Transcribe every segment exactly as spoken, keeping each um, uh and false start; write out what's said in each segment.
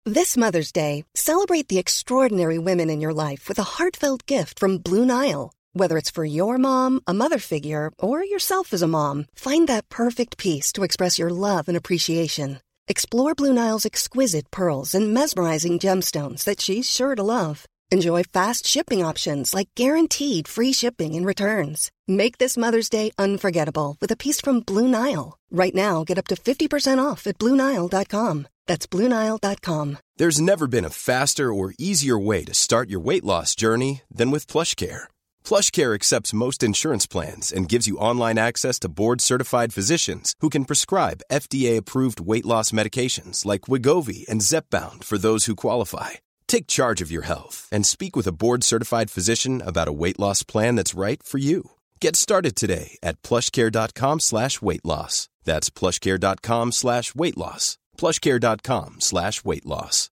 This Mother's Day, celebrate the extraordinary women in your life with a heartfelt gift from Blue Nile. Whether it's for your mom, a mother figure, or yourself as a mom, find that perfect piece to express your love and appreciation. Explore Blue Nile's exquisite pearls and mesmerizing gemstones that she's sure to love. Enjoy fast shipping options like guaranteed free shipping and returns. Make this Mother's Day unforgettable with a piece from Blue Nile. Right now, get up to fifty percent off at Blue Nile dot com. That's Blue Nile dot com. There's never been a faster or easier way to start your weight loss journey than with PlushCare. PlushCare accepts most insurance plans and gives you online access to board-certified physicians who can prescribe F D A-approved weight loss medications like Wegovy and Zepbound for those who qualify. Take charge of your health and speak with a board-certified physician about a weight loss plan that's right for you. Get started today at plushcare.com slash weight loss. That's plushcare.com slash weight loss. plushcare.com slash weight loss.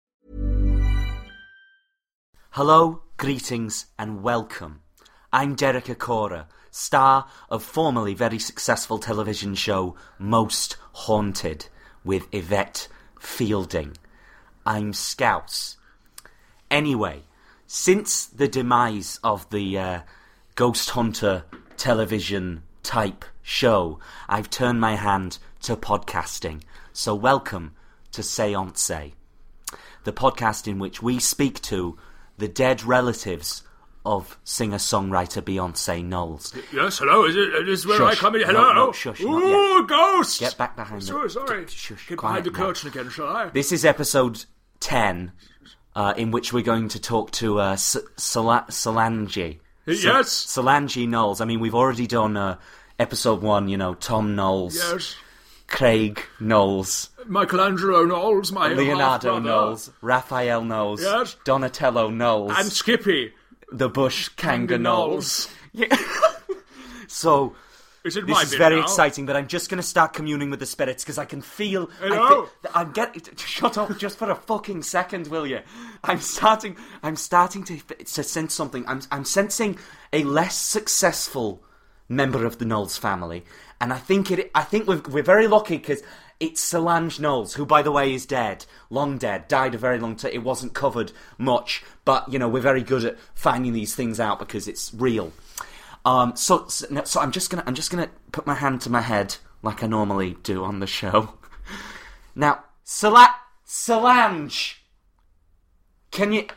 Hello, greetings, and welcome. I'm Derek Acorah, star of formerly very successful television show Most Haunted with Yvette Fielding. I'm Scouse. Anyway, since the demise of the uh, Ghost Hunter television type show, I've turned my hand to podcasting. So welcome to Seance, the podcast in which we speak to the dead relatives of singer-songwriter Beyonce Knowles. Yes, hello, is it is where shush. I come in? Hello? No, no, shush, Ooh, ghost! Get back behind the... Sorry, sorry. Get, shush, Get quiet behind the now. curtain again, shall I? This is episode ten, uh, in which we're going to talk to uh, S- Sol- Solange. Yes. Solange Knowles. I mean, we've already done uh, episode one, you know, Tom Knowles. Yes. Craig Knowles. Michelangelo Knowles, my Leonardo half-brother. Knowles. Raphael Knowles. Yes. Donatello Knowles. And Skippy. The Bush Kanga Knowles. Yeah. So, Is it this my is bit very now? exciting, but I'm just going to start communing with the spirits because I can feel... Hello? I fe- I'm get. Shut up just for a fucking second, will you? I'm starting I'm starting to, to sense something. I'm, I'm sensing a less successful member of the Knowles family, and I think it. I think we're, we're very lucky because... It's Solange Knowles, who, by the way, is dead. Long dead. Died a very long time. It wasn't covered much. But, you know, we're very good at finding these things out because it's real. Um, so, so, so I'm just gonna, I'm just gonna put my hand to my head like I normally do on the show. Now, Sola- Solange! Can you...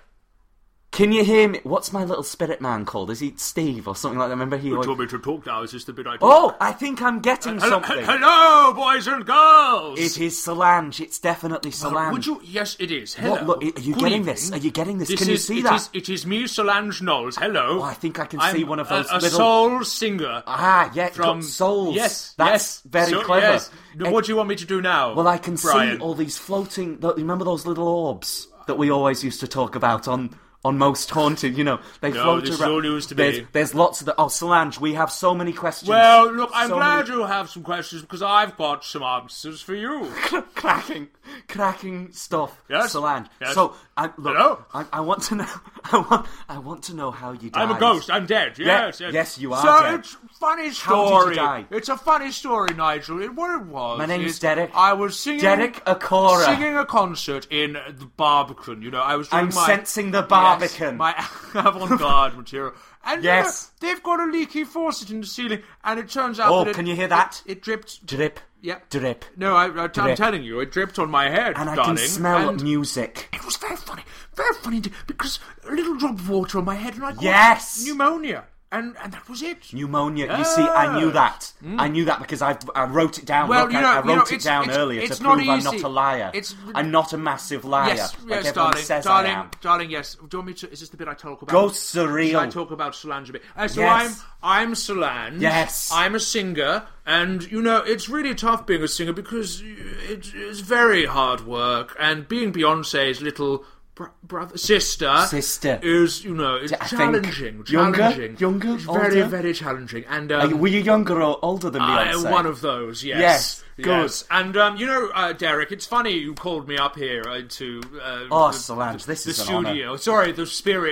Can you hear me? What's my little spirit man called? Is he Steve or something like that? Remember he... You always... told me to talk now, is this the bit I talk? Oh, I think I'm getting Uh, hello, something. Hello, boys and girls! It is Solange. It's definitely Solange. Well, would you... Yes, it is. Hello. What, look, are you Good getting evening. this? Are you getting this? This Can you is, see it that? Is, it is me, Solange Knowles. Hello. Oh, I think I can I'm see one of those a, a little... soul singer. Ah, yeah, From got souls. Yes, That's yes. very So- clever. Yes. Eh, What do you want me to do now? Well, I can Brian? see all these floating... th- Remember those little orbs that we always used to talk about on... On Most Haunted, you know, they No, float this is around. all news to me. There's, there's lots of the. Oh, Solange, we have so many questions. Well, look, I'm So glad many- you have some questions because I've got some answers for you. cracking, cracking stuff. Yes, Solange. yes. So, I, look, Hello? I, I want to know. I want. I want to know how you died. I'm a ghost. I'm dead. Yeah, Yes, yes. yes, you are So dead. it's a funny How did you story. die? It's a funny story, Nigel. It, what it was. My name's is Derek. I was singing. Derek Acorah. Singing a concert in the Barbican. You know, I was doing I'm my. sensing the Barbican. Yes, my avant-garde material. And Yes. you know, they've got a leaky faucet in the ceiling, and it turns out Oh, that it, can you hear that? It, it dripped. Drip. Yep. Drip. No, I, I, I'm Drip. telling you, it dripped on my head, And I darling. can smell and music. It was very funny, very funny, because a little drop of water on my head, and I got Yes. pneumonia, and and that was it. Pneumonia. You see, I knew Yes. that. I knew that because I I wrote it down. Well, Look, you I, know- I you wrote know, it it's- down it's- earlier it's to not prove I'm easy. not a liar. It's- I'm not a massive liar. Yes, like yes, everyone darling, says darling, I am. darling. Yes. Do you want me to? Is this the bit I talk about? Go surreal. Should I talk about Solange a bit? Uh, so Yes. I'm I'm Solange. Yes. I'm a singer, and you know it's really tough being a singer because it, it's very hard work, and being Beyonce's little br- brother sister Sister. is you know it's I think challenging, younger? challenging, Younger? it's very Older? very challenging, and Are um, you- were you younger or older than I, Beyonce? one of those, yes. Yes, good. Yes. And, um, you know, uh, Derek, it's funny you called me up here uh, to... Uh, Oh, the, Solange, this the is an studio. Sorry, the spirit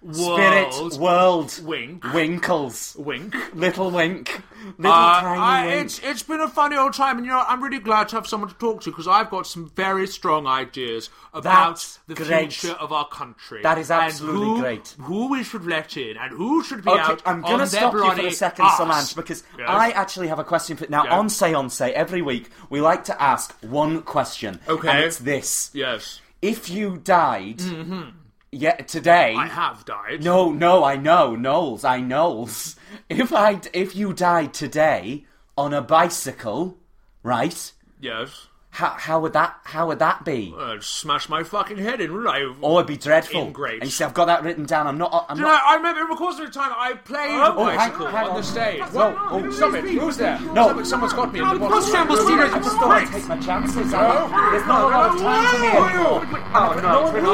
Spirit World. World Wink. Winkles. Wink. Little Wink. Little Uh, tiny I, Wink. it's it's been a funny old time, and you know I'm really glad to have someone to talk to because I've got some very strong ideas about That's the great. future of our country. That is absolutely and who, great. Who we should let in and who should be Okay, out. I'm going on to stop their you for bloody a second, arse. Solange, because Yes. I actually have a question for... Now, Yeah. on Seance, every week, we like to ask one question. Okay. And it's this. Yes, If you died... Mm-hmm. Yeah, today... I have died. No, no, I know, Knowles, I knows. If I, if you died today on a bicycle, right? Yes. How, how would that, how would that be? I'd smash my fucking head in, wouldn't I? Oh, it'd be dreadful. In grapes. And you see, I've got that written down. I'm not. I'm Do you not. know, I remember in the course of the time I played Oh, the hang- bicycle hang on on. the stage. Whoa, oh, Stop it! Who's there? No. Somebody- someone's got me in the Post bottom. Shambles, I just thought I'd take my chances. I- There's not a lot of time for me anymore. Oh, no, it's been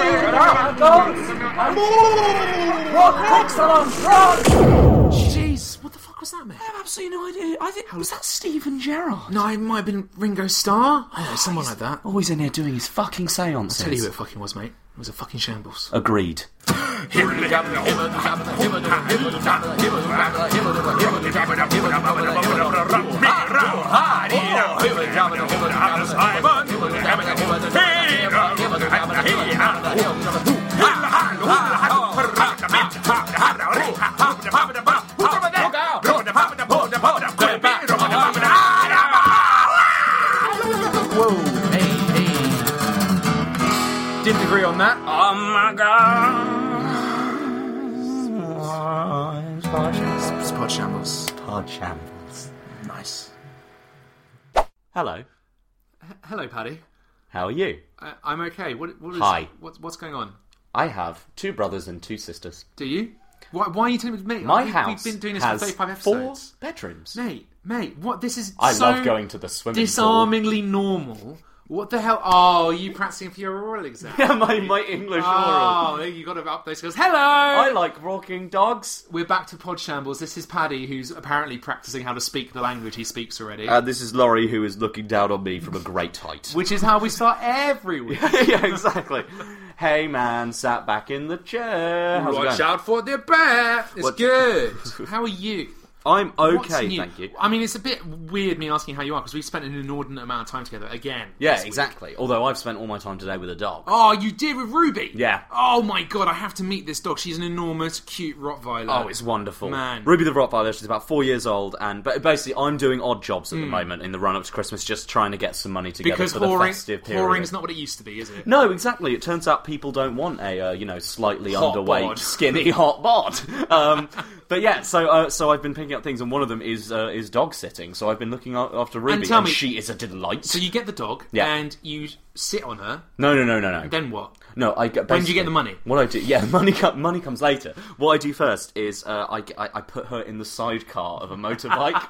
Run, quick, Solange, run! Jeez, what the fuck was that, mate? I have absolutely no idea. I think was that Stephen Gerrard? No, it might have been Ringo Starr. I don't know, someone like that. Always in here doing his fucking seances. I'll tell you who it fucking was, mate. It was a fucking shambles. Agreed. Whoa, hey, hey. Didn't agree on that. Oh my god. It's Pod Shambles. Pod Shambles. Nice. Hello. H- hello, Paddy. How are you? I- I'm okay. What, what is, Hi. What's, what's going on? I have two brothers and two sisters. Do you? Why, why are you telling me? Mate, My we, house We've been doing this has for thirty-five four episodes. bedrooms. Mate, mate, what? This is I so love going to the swimming disarmingly normal. What the hell? Oh, are you practicing for your oral exam? pool. Yeah, my, my English oral. Oh, you got to up those skills. Hello! I like walking dogs. We're back to Pod Shambles. This is Paddy, who's apparently practicing how to speak the language he speaks already. Uh, this is Laurie, who is looking down on me from a great height. Which is how we start every week. Yeah, exactly. Hey man, sat back in the chair. How's it Watch going? out for the bear. It's What- good. How are you? I'm What's okay, new? thank you. I mean, it's a bit weird me asking how you are because we've spent an inordinate amount of time together again. Yeah, this week. exactly. Although I've spent all my time today with a dog. Oh, you did with Ruby? Yeah. Oh my god, I have to meet this dog. She's an enormous, cute Rottweiler. Oh, it's wonderful. Man. Ruby the Rottweiler, she's about four years old, and but basically I'm doing odd jobs at the moment in the run-up to Christmas, just trying to get some money together Because for the whoring, festive period. whoring's not what it used to be, is it? No, exactly. It turns out people don't want a, uh, you know, slightly Hot underweight, bod. skinny hot bod. Um, but yeah, so uh, so I've been picking up things, and one of them is uh, is dog sitting. So I've been looking a- after Ruby, And and, tell me- she is a delight. So you get the dog, Yeah. and you sit on her, No, no, no, no, no. then what? No, I get. When do you get the money? What I do, yeah, money com- money comes later. What I do first is uh, I, I I put her in the sidecar of a motorbike,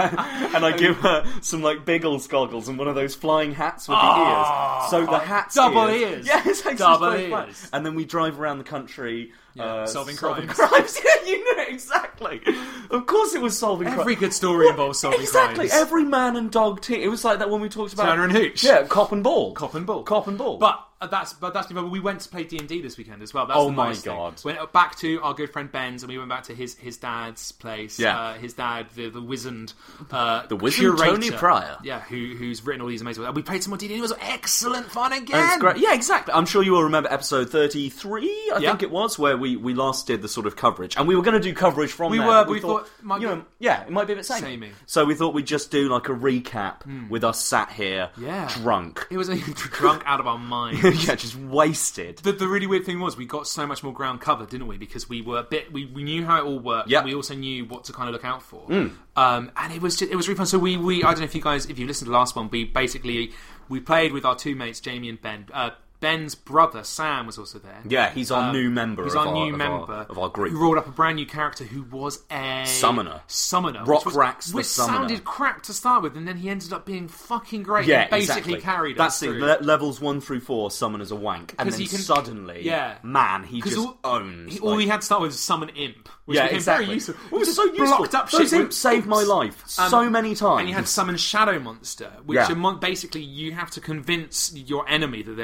and I give her some like Biggles goggles and one of those flying hats with the ears. So the hat's Double ears, ears. yeah, it's actually Double so fun. ears. And then we drive around the country. Yeah, uh, solving solving crimes. crimes. Yeah, you knew it exactly. Of course, it was solving crimes. Every good story involves solving exactly. crimes. Every man and dog team. It was like that when we talked about Turner and Hooch. Yeah, Cop and Ball. Cop and Ball. Cop and Ball. But uh, that's but that's but we went to play D and D this weekend as well. That's Oh the my nice thing. God. Went back to our good friend Ben's, and we went back to his his dad's place. Yeah. uh, his dad, the the wizened, uh, The wizened curator, Tony Pryor. Yeah, who who's written all these amazing. And we played some more D and D. It was excellent fun again. And it's great. Yeah, exactly. I'm sure you will remember episode thirty-three, I Yeah. think it was, where we, we last did the sort of coverage. And we were going to do coverage from We there. were, but but we thought it might you be- know, yeah, it might be a bit samey. Samey. So we thought we'd just do like a recap with us sat here, Yeah. drunk. It was drunk out of our minds. Yeah, just wasted. The, the really weird thing was we got so much more ground covered, didn't we? Because we were a bit, we, we knew how it all worked. Yep. And we also knew what to kind of look out for. Mm. Um, and it was just, it was really fun. So we, we, I don't know if you guys, if you listened to the last one, we basically we played with our two mates, Jamie and Ben. Uh, Ben's brother Sam was also there. Yeah, he's our Um, new member. He's of our our, new of member our, of our group. Who rolled up a brand new character who was a Summoner. Summoner. Rock which was, Rax the which Summoner. sounded crap to start with, and then he ended up being fucking great. Yeah, and basically exactly. carried That's us the through. le- levels one through four. Summoners a wank, and 'Cause then he can- suddenly, yeah. man, he 'Cause just all, owns. He, all like- he had to start with was summon imp, which yeah, became exactly. very useful. It was Just so useful. blocked up Those shit imps with saved my imps. life Um, so many times. And you had to summon Shadow Monster, which Yeah. are mon- basically you have to convince your enemy that they're real.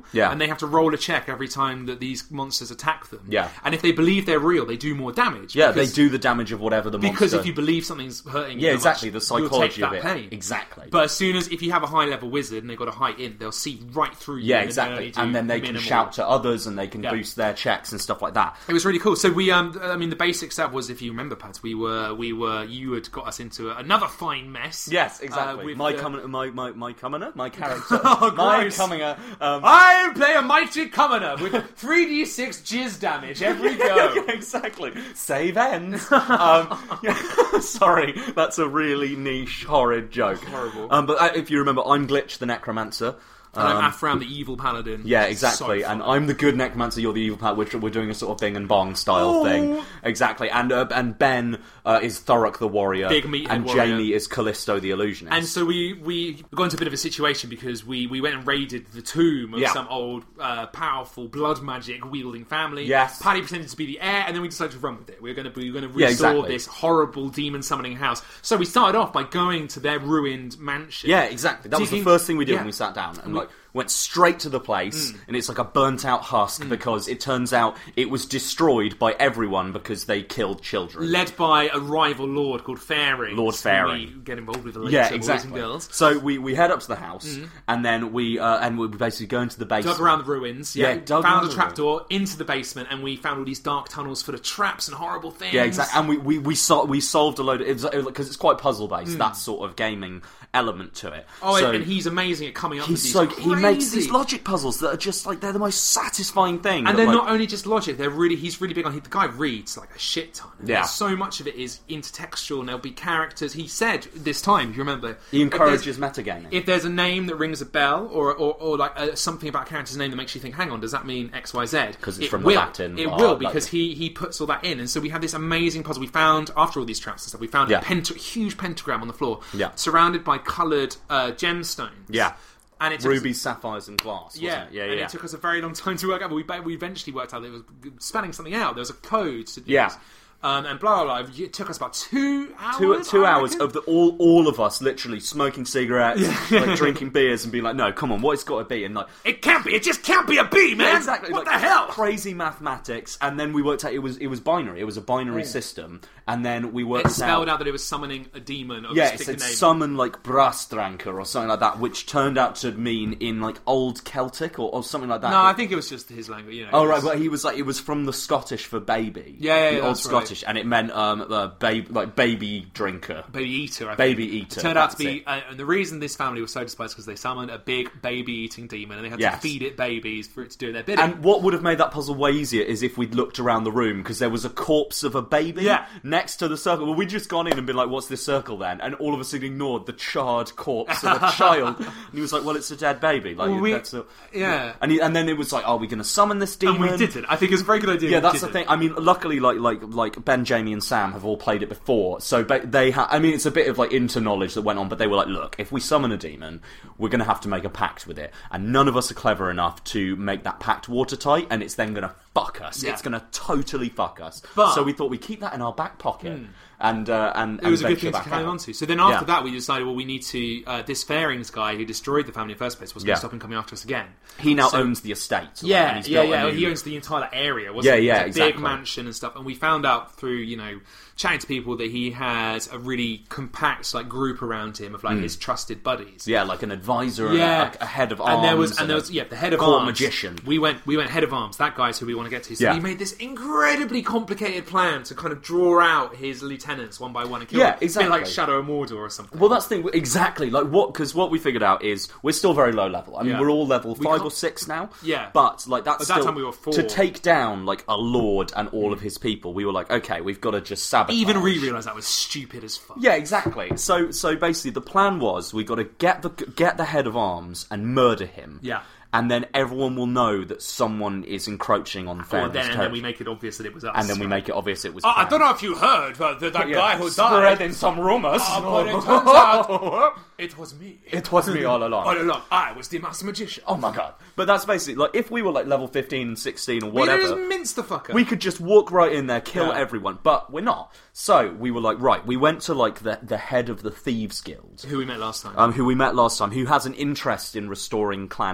real. Yeah. And they have to roll a check every time that these monsters attack them. Yeah. And if they believe they're real, they do more damage. Yeah, because, they do the damage of whatever the monster... Because if you believe something's hurting you, yeah, that exactly, much, the psychology you'll of take it. that pain. Exactly. But as soon as, if you have a high-level wizard and they've got a high int, they'll see right through you. Yeah, and exactly. do And then they minimal. can shout to others and they can Yeah. boost their checks and stuff like that. It was really cool. So we, um, I mean, the basic stuff was, if you remember, Pat, we were, we were, you had got us into another fine mess. Yes, uh, exactly. with my, the- com- my my my commoner, my character, Oh, my gross. commoner. Um, I play a mighty commoner with three d six jizz damage every go. yeah, exactly. Save ends. um, yeah, sorry, that's a really niche, horrid joke. Horrible. Um, but uh, if you remember, I'm Glitch the Necromancer. And I'm Um, Afram, the evil paladin. Yeah, exactly. So and fun. I'm the good necromancer, you're the evil pat, which we're doing a sort of Bing and Bong style Oh. thing. Exactly. And uh, and Ben uh, is Thorok the warrior. Big meathead And warrior. Jamie is Callisto the illusionist. And so we, we got into a bit of a situation because we, we went and raided the tomb of Yeah. some old, uh, powerful blood magic wielding family. Yes. Paddy pretended to be the heir, and then we decided to run with it. We were going to we were going to Yeah, restore exactly. this horrible demon summoning house. So we started off by going to their ruined mansion. Yeah, exactly. That was the Digging- first thing we did yeah. when we sat down, and like went straight to the place, and it's like a burnt out husk because it turns out it was destroyed by everyone because they killed children. Led by a rival lord called Fairing. Lord Fairing. We get involved with later, yeah, boys exactly. and girls. So we, we head up to the house, and then we uh, and we basically go into the basement. Dug around the ruins, Yeah, yeah. dug found around a the trapdoor into the basement, and we found all these dark tunnels full of traps and horrible things. Yeah, exactly. And we we we, sol- we solved a load of because it was, it's quite puzzle based. That sort of gaming element to it. Oh, so, and he's amazing at coming up with He's these so crazy... he makes these logic puzzles that are just like they're the most satisfying thing. And that, they're like, not only just logic, they're really he's really big on... He, the guy reads like a shit ton. Yeah. And so much of it is intertextual, and there'll be characters... He said this time, if you remember... he if encourages there's- metagaming. If there's a name that rings a bell, or or, or like uh, something about a character's name that makes you think, hang on, does that mean X, Y, Z? 'Cause it's It from the will. Latin, It blah, will, blah, because blah. he, he puts all that in. And so we have this amazing puzzle. We found, after all these traps and stuff, we found Yeah. a penta- huge pentagram on the floor, Yeah. surrounded by coloured uh, gemstones. Yeah. And it took us- Rubies, sapphires, and glass. Wasn't yeah, it? yeah, and yeah. it took us a very long time to work out, but we, we eventually worked out that it was spelling something out. There was a code to do Yeah. this. Um, and blah, blah, blah. It took us about two hours. Two, two I hours reckon. of the, all all of us literally smoking cigarettes, like drinking beers, and being like, "No, come on, what it's got to be?" And like, It can't be. It just can't be a B, man. yeah, exactly. What like, the hell? Crazy mathematics, and then we worked out it was it was binary. It was a binary system, and then we worked It spelled out. out that it was summoning a demon of Yeah, a it particular said name. summon like Brastranker or something like that, which turned out to mean in like Old Celtic or, or something like that. No, I think it was just his language. You know. Oh it right, was- but he was like it was from the Scottish for baby. Yeah, yeah, the yeah, old that's right. Scottish, and it meant um uh, baby like baby drinker. Baby Eater, I think. Baby Eater, It turned out to that's be, it. uh, and the reason this family was so despised because they summoned a big baby-eating demon, and they had Yes. to feed it babies for it to do their bidding. And what would have made that puzzle way easier is if we'd looked around the room because there was a corpse of a baby Yeah. next to the circle. Well, we'd just gone in and been like, "What's this circle then?" And all of a sudden ignored the charred corpse of a child. And he was like, "Well, it's a dead baby." Like Well, we- that's a, yeah. And he, and then it was like, "Are we going to summon this demon?" And we did it. I think it was a very good idea. Yeah, we that's did the it. thing. I mean, luckily, like like like Ben, Jamie, and Sam have all played it before, so ba- they ha- I mean, it's a bit of like inter knowledge that went on, but they were like, "Look, if we summon a demon, we're going to have to make a pact with it, and none of us are clever enough to make that pact watertight, and it's then going to fuck us. Yeah. It's going to totally fuck us." But- so we thought we'd keep that in our back pocket, and uh, and It was and a good venture thing to back carry out. on to. So then after Yeah. that, we decided, well, we need to... Uh, this Fairings guy who destroyed the family in the first place wasn't Yeah. going to stop him coming after us again. He now So- owns the estate. sort of, Yeah, and he's yeah, built a yeah. new- He owns the entire area, wasn't Yeah, he? yeah, It was a big exactly. mansion and stuff. And we found out through, you know, chatting to people that he had a really compact, like, group around him of, like, his trusted buddies. Mm. Yeah, like an advisor, and Yeah, a, a head of arms, and there was, and and there a was, yeah, the head of court arms, magician. We went, we went head of arms. That guy's who we want to get to. So Yeah. he made this incredibly complicated plan to kind of draw out his lieutenants one by one and kill Yeah, them. A exactly. bit like Shadow of Mordor or something. Well, that's the thing, exactly. Like what? Because what we figured out is we're still very low level. I mean, Yeah. we're all level We five can't- or six now. Yeah. but like that's At that still time we were four. to take down like a lord and all of his people. We were like, okay, we've got to just sabotage. Even we realised that was stupid as fuck. Yeah, exactly. So, so basically, the plan was we got to get the get the head of arms and murder him. Yeah. and then everyone will know that someone is encroaching on Or Fairness then, and then territory. we make it obvious that it was us. And then we make it obvious it was. Oh, I Fran. don't know if you heard, but that, that Yeah, guy who spreading died. some rumours. Oh, but it turns out it was me. It was me all along. All along, I was the master magician. Oh my god! But that's basically like if we were like level fifteen and sixteen or we whatever, just mince the fucker. we could just walk right in there, kill Yeah. everyone. But we're not. So we were like, right. We went to like the the head of the Thieves Guild, who we met last time. um, who we met last time, who has an interest in restoring Clan Merrin,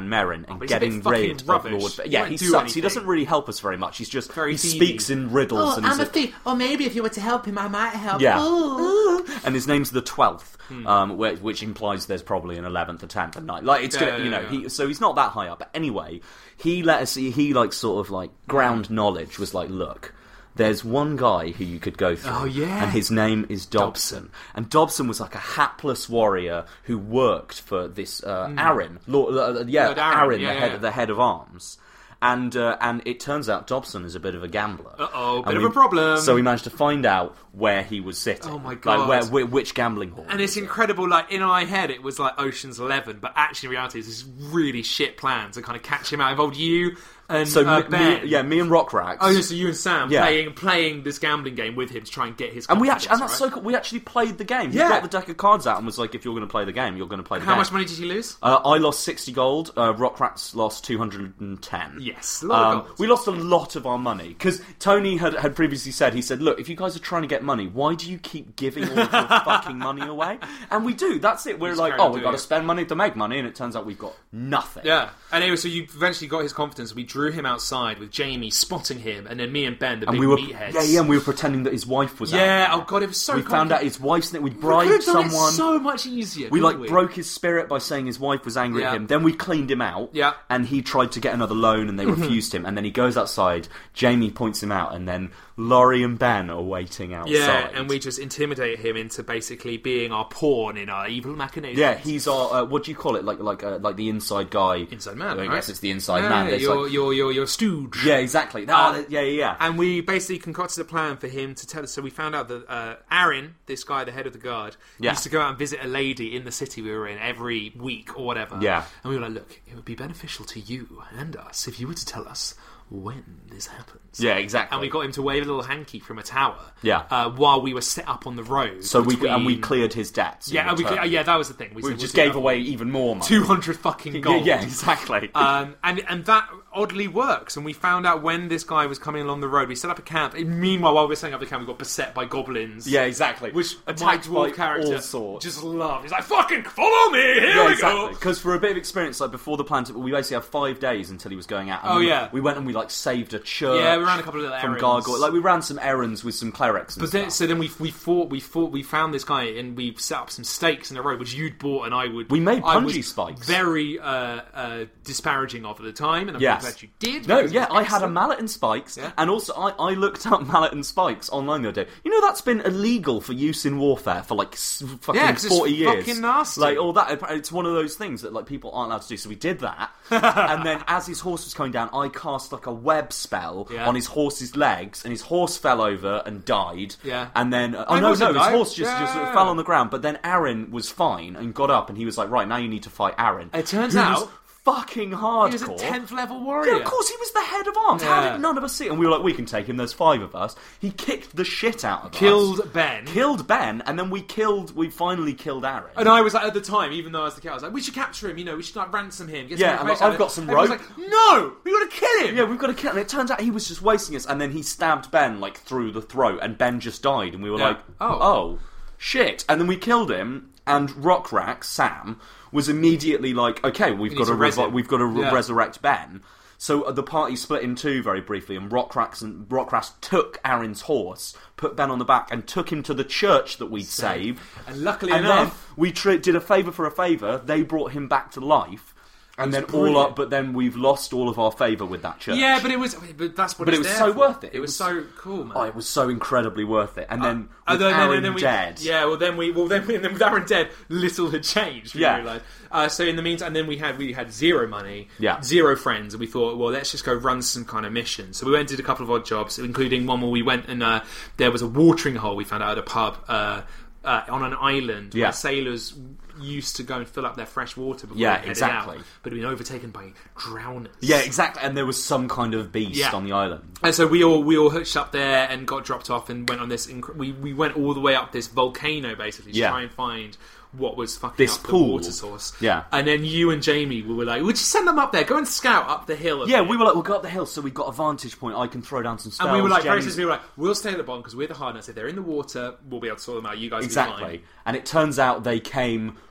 and he's a getting bit fucking rid rubbish. of Lord. He Yeah, won't he do sucks. anything. He doesn't really help us very much. He's just Very he thievy. speaks in riddles. and he's a- thief. Or maybe if you were to help him, I might help. Yeah. Ooh. And his name's the twelfth, Hmm. um, which, which implies there's probably an eleventh, a tenth, a ninth. Like it's Yeah, gonna, you yeah, know, yeah. he so he's not that high up. But anyway, he let us see. He like sort of like ground knowledge was like, look. There's one guy who you could go through, Oh, yeah. and his name is Dobson. Dobson. And Dobson was like a hapless warrior who worked for this uh, Aaron, Lord, uh, yeah, Lord Aaron, Aaron, yeah, the yeah, head, yeah. the head of arms. And uh, and it turns out Dobson is a bit of a gambler. Uh-oh, And bit of we- a problem. So we managed to find out where he was sitting. Oh my Like God. where, where, which gambling hall. And it's incredible, like, in my head it was like Ocean's Eleven, but actually in reality it's this really shit plan to kind of catch him out. It involved you and So uh, me, Ben. me, yeah, me and Rockrax. Oh, yeah, so you and Sam Yeah. playing playing this gambling game with him to try and get his And we confidence, actually, and that's right? so cool. We actually played the game. He Yeah. got the deck of cards out and was like, "If you're going to play the game, you're going to play the How game." much money did you lose? Uh, I lost sixty gold. Uh, Rockrax lost two hundred and ten. Yes, a lot of Um, gold. we lost a lot of our money because Tony had, had previously said. He said, "Look, if you guys are trying to get money, why do you keep giving all of your fucking money away?" And we do. That's it. We're just like, carry "Oh, on we've doing got to it." spend money to make money," and it turns out we've got nothing. Yeah. Anyway, so you eventually got his confidence. We drew him outside with Jamie spotting him, and then me and Ben, the And big we were, meatheads. yeah, yeah, and we were pretending that his wife was out. Yeah, oh god, it was so We found out his wife's name. We We could bribed have done someone. it so much easier. We like couldn't broke his spirit by saying his wife was angry Yeah. at him. Then we cleaned him out. Yeah. And he tried to get another loan, and they refused him. And then he goes outside. Jamie points him out, and then Laurie and Ben are waiting outside. Yeah, and we just intimidate him into basically being our pawn in our evil machinations. Yeah, he's our. Uh, what do you call it? Like, like, uh, like the inside guy. Inside man, I right? guess it's the inside yeah, man. Yeah, There's you're, like- you're, you're, you're stooge. yeah, exactly. Um, Ah, yeah, yeah, yeah. And we basically concocted a plan for him to tell us. So we found out that uh, Aaron, this guy, the head of the guard, Yeah. used to go out and visit a lady in the city we were in every week or whatever. Yeah. And we were like, look, it would be beneficial to you and us if you were to tell us when this happens. Yeah, exactly. And we got him to wave a little hanky from a tower. Yeah. Uh, while we were set up on the road. so we between... and we cleared his debts. in Yeah, and we, return. cle- yeah, that was the thing. We, We said, just we'll do gave that. away even more money. two hundred fucking gold. Yeah, yeah, exactly. Um, and and that oddly works. And we found out when this guy was coming along the road. We set up a camp. And meanwhile, while we were setting up the camp, we got beset by goblins. yeah, exactly. Which attacked my dwarf by character all sorts. just loved. He's like, "Fucking follow me! Here Yeah, we exactly. go." Because for a bit of experience, like before the plan, to, we basically had five days until he was going out. And Oh, we, yeah. we went and we like saved a church. Yeah, we ran a couple of little from errands. Gargoyle. Like we ran some errands with some clerics. And But then, stuff. so then we we fought we fought we found this guy and we set up some stakes in the road which you'd bought and I would We made I punji was spikes. very uh, uh, disparaging of at the time and I'm Yes. glad you did. No, because it yeah, was I had a excellent. mallet and spikes, Yeah. and also I, I looked up mallet and spikes online the other day. You know that's been illegal for use in warfare for like s- fucking Yeah, 'cause it's forty years. fucking nasty. Like all that, it's one of those things that like people aren't allowed to do. So we did that, and then as his horse was coming down, I cast like a web spell Yeah. on his horse's legs, and his horse fell over and died. Yeah. and then uh, oh My no, horse no, didn't his die. horse just Yeah. just sort of fell on the ground. But then Aaron was fine and got up, and he was like, right now you need to fight Aaron. It turns who out- was fucking hardcore. He was a tenth level warrior. Yeah, of course, he was the head of arms. How Yeah. did none of us see it? And we were like, we can take him, there's five of us. He kicked the shit out of us. Killed Ben. Killed Ben, and then we killed, we finally killed Aaron. And I was like, at the time, even though I was the kid, I was like, we should capture him, you know, we should like ransom him. Get some Yeah, and, information like, out I've of got it. some Everyone's rope. like, no, we got to kill him. Yeah, we've got to kill him. And it turns out he was just wasting us, and then he stabbed Ben, like, through the throat, and Ben just died, and we were Yeah. like, Oh. oh, shit. And then we killed him, and Rockrax, Sam, was immediately like, okay, we've We got need to, to res revi- him. we've got to re- Yeah. resurrect Ben. So uh, the party split in two very briefly, and Rockrax and Rockrax took Aaron's horse, put Ben on the back, and took him to the church that we'd saved. And luckily and enough- then we tra- did a favour for a favour. They brought him back to life, and then all brilliant. up. But then we've lost all of our favour with that church. Yeah, but it was, but that's what But it's it was there so for. worth it. It, It was, was- so cool, man. Oh, it was so incredibly worth it. And then Uh, with then, then- Aaron then we, dead, Yeah, well then we well then, we, then with Aaron dead, little had changed. We Yeah. realised. Uh, so in the meantime, and then we had we had zero money, Yeah. zero friends, and we thought, well, let's just go run some kind of mission. So we went and did a couple of odd jobs, including one where we went and uh, there was a watering hole we found out at a pub uh, uh, on an island Yeah. where sailors used to go and fill up their fresh water before Yeah, they headed exactly. out, but had been overtaken by drowners. yeah, exactly. And there was some kind of beast Yeah. on the island. And so we all we all hitched up there and got dropped off and went on this. Inc- we we went all the way up this volcano basically to Yeah. try and find what was fucking This up pool. the water source. Yeah. And then you and Jamie we were like, "Would you send them up there? Go and scout up the hill." a Yeah, bit." we were like, we'll go up the hill, so we've got a vantage point. I can throw down some spells. And we were like, Jenny's- Grace, we were like, "We'll stay at the bottom because we're the hard nuts. If they're in the water, we'll be able to sort them out. You guys will be Exactly. fine." And it turns out they came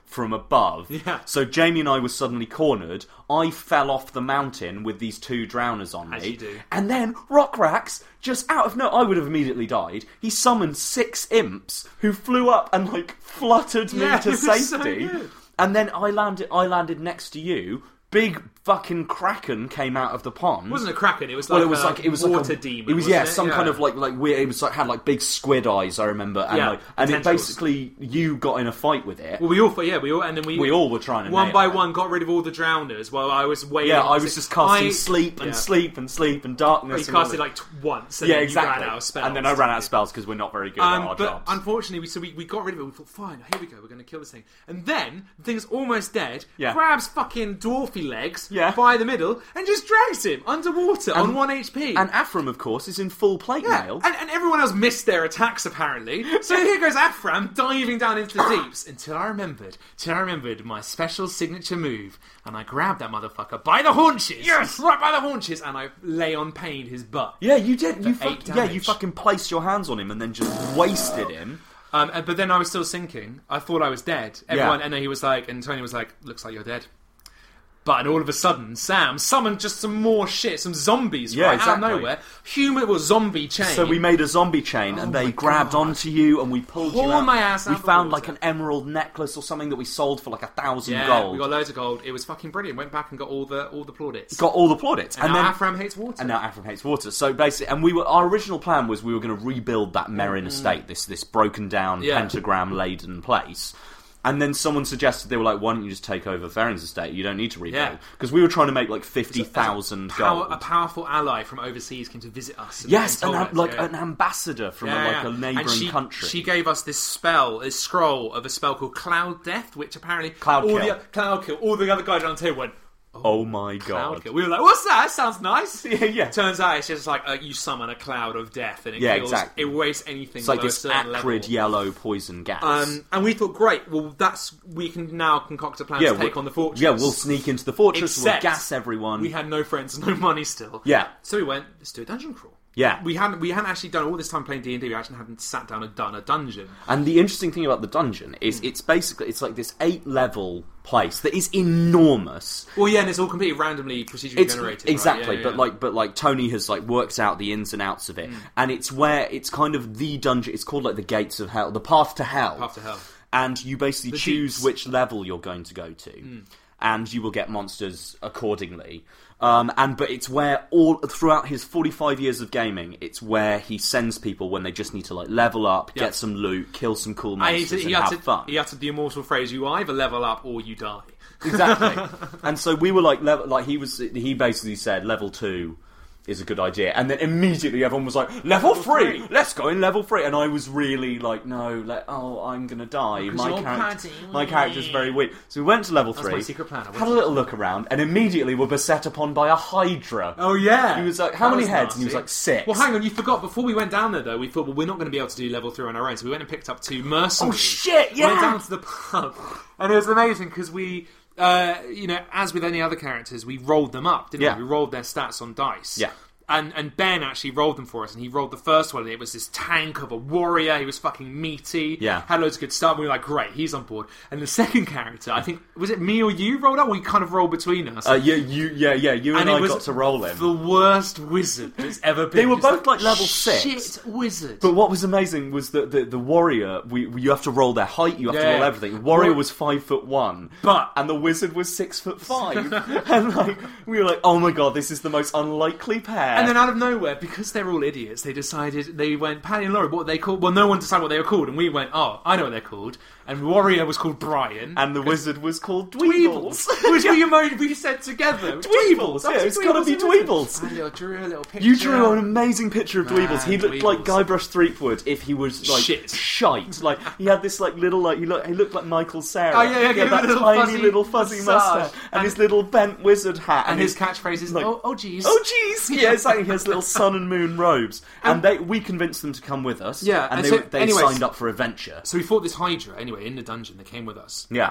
from above. Yeah. So Jamie and I were suddenly cornered. I fell off the mountain with these two drowners on me. As you do. And then Rockrax, just out of no, I would have immediately died. He summoned six imps who flew up and like fluttered me Yeah, to it was so safety. good. And then I landed. I landed next to you. Big fucking kraken came out of the pond. It wasn't a kraken. It was like well, it was a like it was water like a, demon. It was wasn't yeah, it? some yeah. kind of like like weird. It was like had like big squid eyes. I remember, and Yeah, like, and it tentacles. basically you got in a fight with it. Well, we all, yeah, we all, and then we We all were trying to one nail by it. one got rid of all the drowners while I was waiting. Yeah, I was just casting I- sleep and yeah. sleep and sleep and darkness. You and all casted that. like t- once, and yeah, then exactly. you ran out of spells. And then I ran out of spells because we're not very good Um, at our but jobs. unfortunately, we, so we, we got rid of it. We thought, fine, here we go. We're going to kill this thing. And then the thing's almost dead. Yeah. Grabs fucking dwarfy legs Yeah. by the middle and just drags him underwater on one H P. And Afram, of course, is in full plate Yeah, mail. and, and everyone else missed their attacks apparently. So here goes Afram diving down into the deeps until I remembered, until I remembered my special signature move, and I grabbed that motherfucker by the haunches. Yes, right by the haunches, and I lay on pain his butt. Yeah, you did. You For eight fuck, yeah, you damage. fucking placed your hands on him and then just wasted him. Um, and- but then I was still sinking. I thought I was dead. Everyone, Yeah. and then he was like, and Tony was like, "Looks like you're dead." But and all of a sudden, Sam summoned just some more shit, some zombies Yeah, right exactly. out of nowhere. Human, well, zombie chain. So we made a zombie chain, and Oh they my grabbed God. onto you, and we pulled you Pulled out. my ass out we of the found water. like an emerald necklace or something that we sold for like a thousand yeah, gold. we got loads of gold. It was fucking brilliant. Went back and got all the all the plaudits. Got all the plaudits, and, and, now then Afram hates water. and now Afram hates water. So basically, and we were our original plan was we were going to rebuild that Merrin estate, this this broken down Yeah. pentagram laden place. And then someone suggested, they were like, "Why don't you just take over Farron's estate? You don't need to rebuild." Yeah. Because we were trying to make like fifty thousand Power, gold. a powerful ally from overseas came to visit us. And, Yes, and an, told am- us, like yeah. an ambassador from Yeah, a, like yeah. a And neighbouring she, country. She gave us this spell, this scroll of a spell called Cloud Death, which apparently Cloud all Kill. The, Cloud Kill. All the other guys around the table went, oh my Cloud god! Kill. We were like, what's that? That sounds nice. Yeah, yeah. Turns out it's just like uh, you summon a cloud of death and it Yeah, kills, exactly. it wastes anything It's like below this a certain acrid level. yellow poison gas. Um, and we thought, great, well, that's we can now concoct a plan yeah, to take we- on the fortress. Yeah, we'll sneak into the fortress. Except we'll gas everyone. We had no friends, no money still. Yeah. So we went, let's do a dungeon crawl. Yeah. We hadn't we hadn't actually done all this time playing D and D. We actually hadn't sat down and done a dungeon. And the interesting thing about the dungeon is it's basically it's like this eight level place that is enormous. Well, yeah, and it's all completely randomly procedurally It's generated. right? exactly, Yeah, but yeah. like but like Tony has like worked out the ins and outs of it, and it's where it's kind of the dungeon. It's called like the Gates of Hell, the Path to Hell. Path to Hell. And you basically The choose deeps. which level you're going to go to, and you will get monsters accordingly. Um, and but it's where all throughout his forty-five years of gaming, it's where he sends people when they just need to like level up, Yeah. get some loot, kill some cool And monsters, he, and he, have uttered, fun. he uttered the immortal phrase, you either level up or you die. Exactly. And so we were like, level, like he was. He basically said level two is a good idea, and then immediately everyone was like, level, three, three. let's go in level three. And I was really like, no, let, oh, I'm gonna die. Because My you're character, panty. my character's very weak. So we went to level That's three. my secret plan. I Had want a you little look around, and immediately were beset upon by a Hydra. Oh, yeah. He was like, how That many was heads? And he was nasty. like, six. Well, hang on, you forgot. Before we went down there, though, we thought, well, we're not going to be able to do level three on our own, so we went and picked up two mercenaries. Oh, shit, yeah! Went down to the pub, and it was amazing, because we, uh, you know, as with any other characters, we rolled them up, didn't Yeah. we? We rolled their stats on dice. Yeah. And and Ben actually rolled them for us, and he rolled the first one, and it was this tank of a warrior. He was fucking meaty. Yeah. Had loads of good stuff. And we were like, great, he's on board. And the second character, I think, was it me or you rolled up? We kind of rolled between us. Uh, yeah, you, yeah, yeah. You and, it I was got to roll him. the worst wizard that's ever been. They were Just both, like, level six. Shit wizard. But what was amazing was that the, the warrior, we, we you have to roll their height, you have to Yeah. roll everything. The warrior Well- was five foot one, But- and the wizard was six foot five, and like we were like, oh my god, this is the most unlikely pair. And then out of nowhere, because they're all idiots, they decided, they went, Paddy and Laurie, what were they called? Well, no one decided what they were called, and we went, oh, I know what they're called. And Warrior was called Brian. And the wizard was called Dweebles. Dweebles. Which we, emo- we said together. Dweebles, yeah, That's it's gotta be isn't it? Dweebles. I little- drew a little picture. You drew an amazing picture of Man, Dweebles. He looked like Dweebles. Guybrush Threepwood if he was like Shit. shite. Like he had this like little like he looked he looked like Michael Cera. Oh, yeah, yeah, he had yeah, that little tiny fuzzy little fuzzy moustache. mustache and, And- his little bent wizard hat And his catchphrase is, like, oh, oh, geez. Oh jeez, yeah, exactly. He has little sun and moon robes, and they we convinced them to come with us. Yeah, and, and they so- they anyways- signed up for adventure. So we fought this Hydra, anyway, in the dungeon. They came with us. Yeah,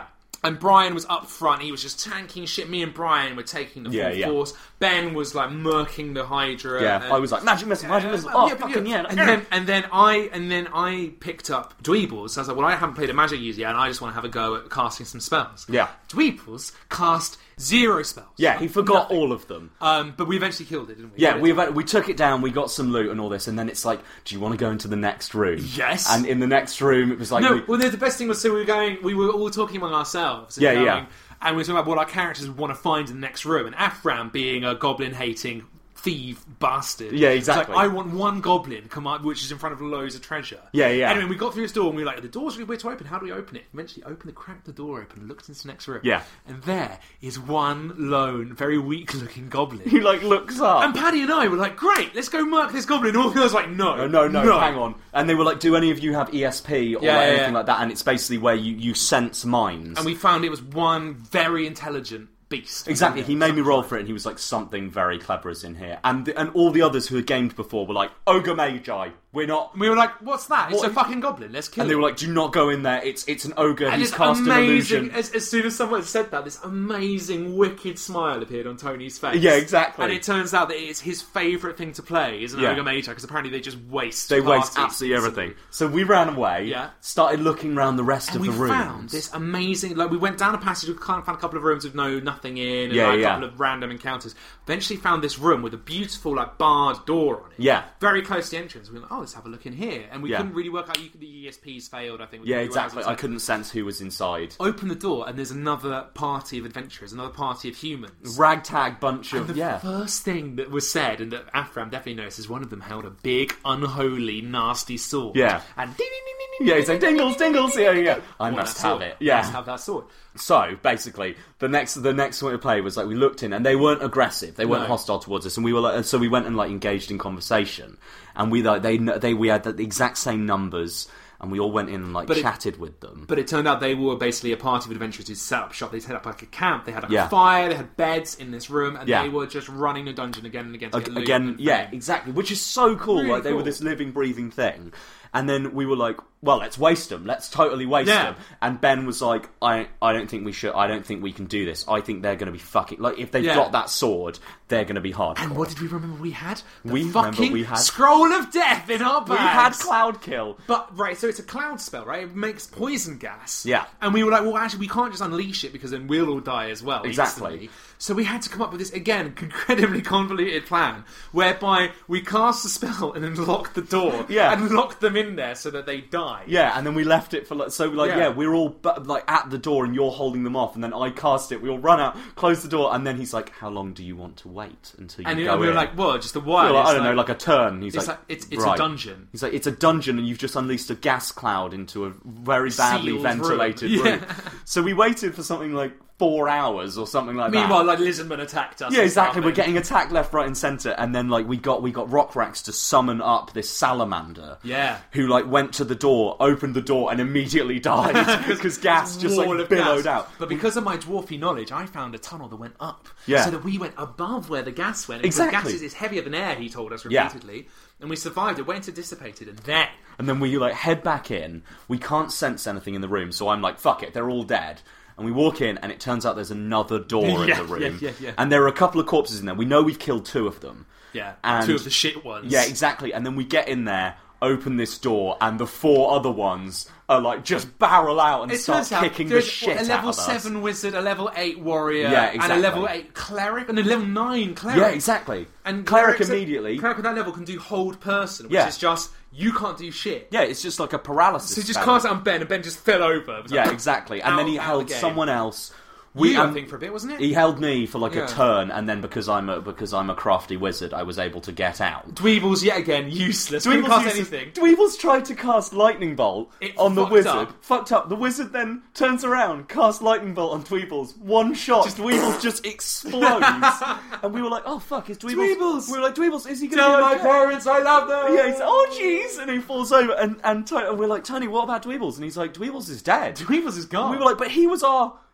And Brian was up front. He was just tanking shit. Me and Brian were taking the full Yeah, yeah. force. Ben was like murking the Hydra. Yeah, and, I was like, magic missile, magic missile. uh, Oh, yeah, fucking yeah. yeah. And then, and then I, and then I picked up Dweebles. So I was like, well, I haven't played a magic user yet, and I just want to have a go at casting some spells. Yeah. Dweebles cast zero spells. Yeah, he forgot Nothing. all of them. Um, but we eventually killed it, didn't we? Yeah, we we took it down, we got some loot and all this, and then it's like, do you want to go into the next room? Yes. And in the next room, it was like... No, we, well, the best thing was, so we were going, we were all talking among ourselves. And Yeah, going, yeah. And we were talking about what our characters want to find in the next room. And Afram, being a goblin-hating thief bastard. Yeah, was exactly. like, I want one goblin, come up, which is in front of loads of treasure. Yeah, yeah. Anyway, we got through this door and we were like, the door's really weird to open. How do we open it? Eventually, opened the cracked the door open, looked into the next room. Yeah. And there is one lone, very weak-looking goblin. He, like, looks up. And Paddy and I were like, great, let's go murk this goblin. And all the others were like, no. No, no, no, hang on. And they were like, do any of you have E S P or Yeah, like yeah, anything yeah. like that? And it's basically where you, you sense minds. And we found it was one very intelligent beast. Exactly, he made me roll for it, and he was like, something very clever is in here. And the, and all the others who had gamed before were like, Ogre Magi, we're not... And we were like, what's that? It's What- a fucking goblin, let's kill And it. they were like, do not go in there, it's it's an ogre, and he's it's cast an amazing, illusion. as, as soon as someone said that, this amazing, wicked smile appeared on Tony's face. Yeah, exactly. And it turns out that it's his favourite thing to play, is an Yeah. Ogre Magi, because apparently they just waste They waste parties. absolutely everything. So we ran away, Yeah. started looking around the rest And of we the rooms. found this amazing, like we went down a passage, we kind of found a couple of rooms with no nothing in, and Yeah, like, a yeah. couple of random encounters. Eventually found this room with a beautiful like barred door on it. Yeah. Very close to the entrance. We were like, oh, let's have a look in here. And we Yeah. couldn't really work out, you, the E S Ps failed, I think. We Yeah, couldn't work out exactly. what's I inside. couldn't sense who was inside. Open the door, and there's another party of adventurers, another party of humans. Ragtag bunch And of... the yeah. first thing that was said, and that Afram definitely noticed, is one of them held a big, unholy, nasty sword. Yeah. And ding, ding, ding, ding, Yeah, ding, he's like, ding, dingles, ding, ding, dingles, ding, yeah, ding, yeah. ding. I Want must that have sword. it. Yeah. Must have that sword. So, basically, the next the next one we played was like, we looked in, and they weren't aggressive, they weren't No. hostile towards us, and we were like, and so we went and like engaged in conversation, and we like, they, they, we had the exact same numbers, and we all went in and like But it- chatted with them. But it turned out they were basically a party of adventurers who set up shop. They set up like a camp. They had like Yeah. a fire. They had beds in this room, and Yeah. they were just running the dungeon again and again. To Ag- get loot Again, and yeah, fame. exactly, which is so cool. Really like they were cool. this living, breathing thing, and then we were like, "Well, let's waste them. Let's totally waste Yeah. them." And Ben was like, "I, I don't think we should. I don't think we can do this. I think they're going to be fucking like if they've Yeah. got that sword, they're going to be hardcore." And what did we remember we had? The We remember fucking we had- scroll of death in our bags. we had Cloud Kill. But, right, so it's a cloud spell, right? It makes poison gas. Yeah. And we were like, well, actually, we can't just unleash it because then we'll all die as well. Exactly. instantly. So we had to come up with this, again, incredibly convoluted plan whereby we cast the spell and then lock the door. Yeah. And lock them in there so that they die. Yeah, and then we left it for like so like yeah, Yeah. we're all bu- like at the door and you're holding them off, and then I cast it. We all run out, close the door, and then he's like, "How long do you want to wait until you And, go and we were in?" like, well, just a We while. were like, It's I don't know, like a turn. He's it's like, like- it's- it's a right. dungeon. He's like, it's a dungeon, and you've just unleashed a gas cloud into a very badly Sealed ventilated room. room. Yeah. So we waited for something like four hours or something like Meanwhile, that. like, Lizardman attacked us. Yeah, and exactly. stuff, We're and- getting attacked left, right, and centre, and then like we got we got Rockrax to summon up this salamander. Yeah. Who like went to the door, opened the door, and immediately died because gas just wall like of billowed gas. out. But because of my dwarfy knowledge, I found a tunnel that went up. Yeah. So that we went above where the gas went. And Exactly. Gas is, is heavier than air, he told us Yeah. repeatedly. And we survived. It went and dissipated. And then... And then we like head back in. We can't sense anything in the room, so I'm like, fuck it, they're all dead. And we walk in, and it turns out there's another door Yeah, in the room. yeah, yeah, yeah. And there are a couple of corpses in there. We know we've killed two of them. Yeah, And- two of the shit ones. Yeah, exactly. And then we get in there, open this door, and the four other ones are like just barrel out and It start turns out kicking the there's shit a level out of us. seven wizard, a level eight warrior, Yeah, and a exactly. level eight cleric, and a level nine cleric. Yeah, exactly. And Cleric clerics- immediately. Cleric with that level can do hold person, which Yeah. is just, you can't do shit. Yeah, it's just like a paralysis. So he just spell. cast it on Ben, and Ben just fell over. It was Yeah, like, exactly. And out- then he out held the game. someone else. You, I um, think, for a bit, wasn't it? He held me for like Yeah. a turn, and then because I'm a because I'm a crafty wizard, I was able to get out. Dweebles, yet again, useless. Couldn't Dweebles, cast uses- anything. Dweebles tried to cast lightning bolt It on the fucked wizard. up. Fucked up. The wizard then turns around, casts lightning bolt on Dweebles. One shot. Just Dweebles just explodes, and we were like, "Oh fuck, is Dweebles?" Dweebles! We were like, "Dweebles, is he going to Tell be my okay?" parents I love them! Yeah, he's oh jeez, and he falls over, and and, Tony, and we're like, "Tony, what about Dweebles?" And he's like, "Dweebles is dead." Dweebles is gone. And we were like, "But he was our."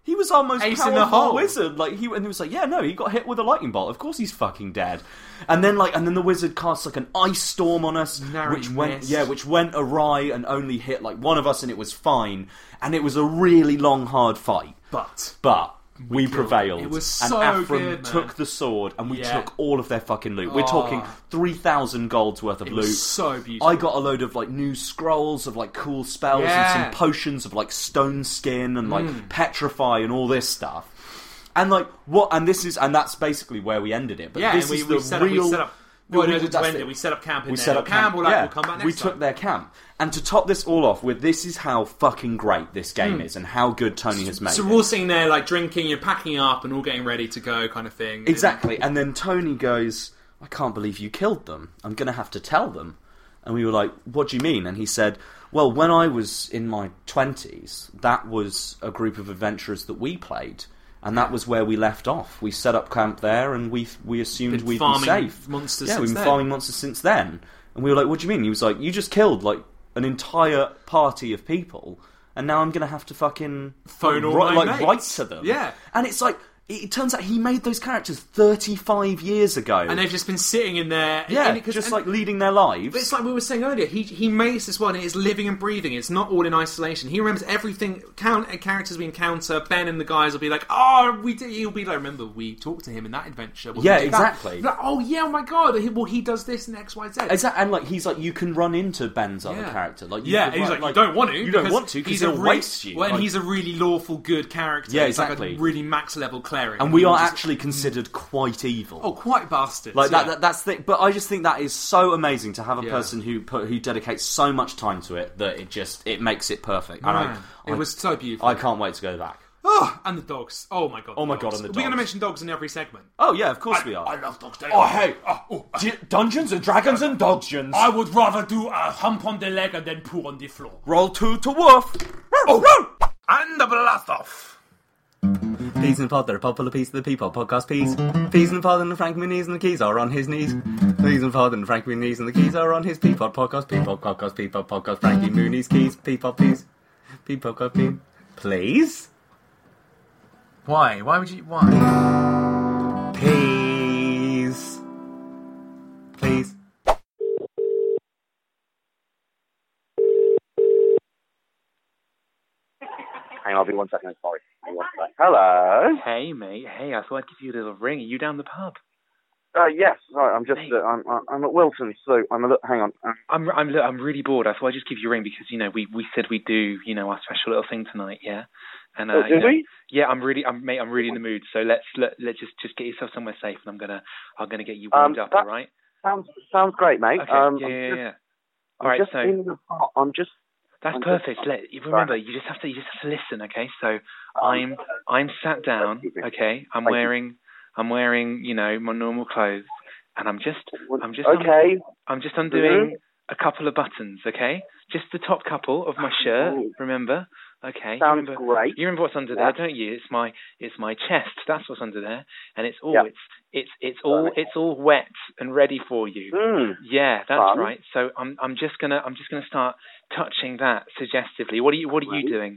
He was our most Ace in the powerful hole. wizard. Like he, and he was like, yeah, no, he got hit with a lightning bolt. Of course, he's fucking dead. And then, like, and then the wizard cast like an ice storm on us, Narrow which went, mist. yeah, which went awry and only hit like one of us, and it was fine. And it was a really long, hard fight. But But we, We killed prevailed. it. It was and so Afram good, man. took the sword, and we Yeah. took all of their fucking loot. We're Oh. talking three thousand golds worth of it loot. was so beautiful. I got a load of like new scrolls of like cool spells Yeah. and some potions of like stone skin and like Mm. petrify and all this stuff. And like what? And this is and that's basically where we ended it. But yeah, this and we, is we the set real. up. We set up well, no, we- to that's end it. it, we set up camp in we there. set up camp. camp. We're like, yeah, we'll come back next we time. took their camp. And to top this all off with, this is how fucking great this game is, and how good Tony has made So it. we're all sitting there, like drinking and packing up, and all getting ready to go, kind of thing. Exactly. And then Tony goes, I can't believe you killed them. I'm going to have to tell them. And we were like, what do you mean? And he said, well, when I was in my twenties, that was a group of adventurers that we played. And that was where we left off. We set up camp there, and we we assumed Been we'd be farming safe. monsters yeah, since we've been then. farming monsters since then. And we were like, what do you mean? He was like, you just killed, like, an entire party of people, and now I'm going to have to fucking Phone all like, my like mates. write to them. Yeah. And it's like, it, it turns out he made those characters thirty-five years ago. And they've just been sitting in there. yeah, and it- 'cause- just and- like leading their lives. But it's like we were saying earlier, he he makes this one, it is living and breathing, it's not all in isolation. He remembers everything, count characters we encounter, Ben and the guys will be like, oh, we did, he'll be like, remember, we talked to him in that adventure. Well, Yeah, we did that." exactly. Like, oh yeah, oh my god, he, well he does this and X, Y, Z. Exactly, and like he's like, you can run into Ben's other Yeah. character. Like, you yeah, could and he's run- like, you don't want to. You don't because want to because he's a he'll re- waste you. Well, and Like- he's a really lawful, good character. Yeah, he's exactly. like a really max level cleric. and we are just- actually considered quite evil. oh, quite bastards. Like yeah. that, that, that's the. But I just think that is so amazing to have a Yeah. person who put, who dedicates so much time to it that it just it makes it perfect. And I, Man, I, it was so beautiful. I can't wait to go back. Oh, and the dogs. Oh my god. Oh my the God, dogs. and the We're going to dogs. mention dogs in every segment. Oh yeah, of course we are. I love dogs. They Oh are- hey, Oh, oh, D- Dungeons and Dragons and Dogsions. I would rather do a hump on the leg and then poo on the floor. Roll two to woof. Oh, and the blast off. Peas in the pod, they're a pod full of peas to the people. Podcast peas. Peas in the pod and the Frank Mooney's and the keys are on his knees. Peas in the pod and the Frank Mooney's and the keys are on his peapod. Podcast peapod, podcast peapod, podcast Frankie Mooney's keys. Peapod peas. Peapod, podcast peas. Please? Why? Why would you? Why? Peas. Please. Hang on, I'll be one second. Sorry. Hang on one second. Hello. Hey, mate. Hey, I thought I'd give you a little ring. Are you down the pub? Uh, yes. Sorry, I'm just. Mate. Uh, I'm. I'm at Wilson, so I'm a little. Hang on. Um, I'm I'm look, I'm really bored. I thought I'd just give you a ring because you know we, we said we'd do you know our special little thing tonight, yeah. And uh, oh, you did know, we? yeah, I'm really I'm mate. I'm really in the mood. So let's let let's just just get yourself somewhere safe, and I'm gonna I'm gonna get you warmed Um, up. that- All right. Sounds sounds great, mate. Okay. Um, yeah, I'm yeah, just, yeah. I'm All right. just So in the. I'm just. that's I'm just- perfect. Let you remember. You just have to you just have to listen. Okay. So Um, I'm I'm sat down. Okay. I'm Thank you. wearing I'm wearing you know my normal clothes, and I'm just I'm just Okay. I'm just undoing a couple of buttons, okay? Just the top couple of my shirt, remember? Okay. Sounds you remember, great. You remember what's under Yeah. there, don't you? It's my it's my chest. That's what's under there. And it's all Yeah. it's it's it's all Right. it's all wet and ready for you. Mm. Yeah, that's Fun. right. So I'm I'm just gonna I'm just gonna start touching that suggestively. What are you what are you Right. doing?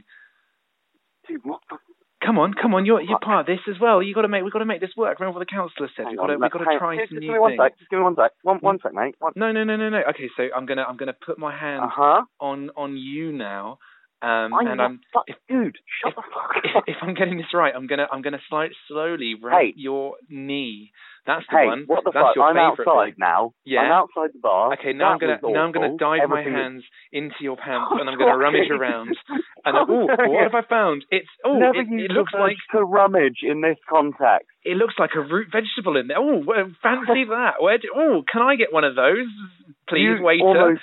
Dude, what the? Come on, come on, you're you're part of this as well. You gotta make we've gotta make this work. Remember what the counsellor said. We've Hang gotta on, we've gotta hang- try just, some just new give me one things. sec. Just give me one sec. One one sec, mate. One. No, no, no, no, no. Okay, so I'm gonna I'm gonna put my hand Uh huh. on on you now, um, I'm and not I'm fuck- if, dude. Shut if, the fuck if, up. if I'm getting this right, I'm gonna I'm gonna slide slowly wrap Hey. your knee. That's the Hey, one. what the That's fuck? your I'm favourite outside bit. now. Yeah. I'm outside the bar. Okay, now I'm That gonna was now I'm gonna awful. dive Everything my was- hands into your pants Oh, and I'm gonna rummage fucking- around. And oh, what have I found? It's oh, Never it, use it the looks verb like to rummage in this context. it looks like a root vegetable in there. Oh, well, fancy that. Where do, oh, can I get one of those, please, You waiter? Almost,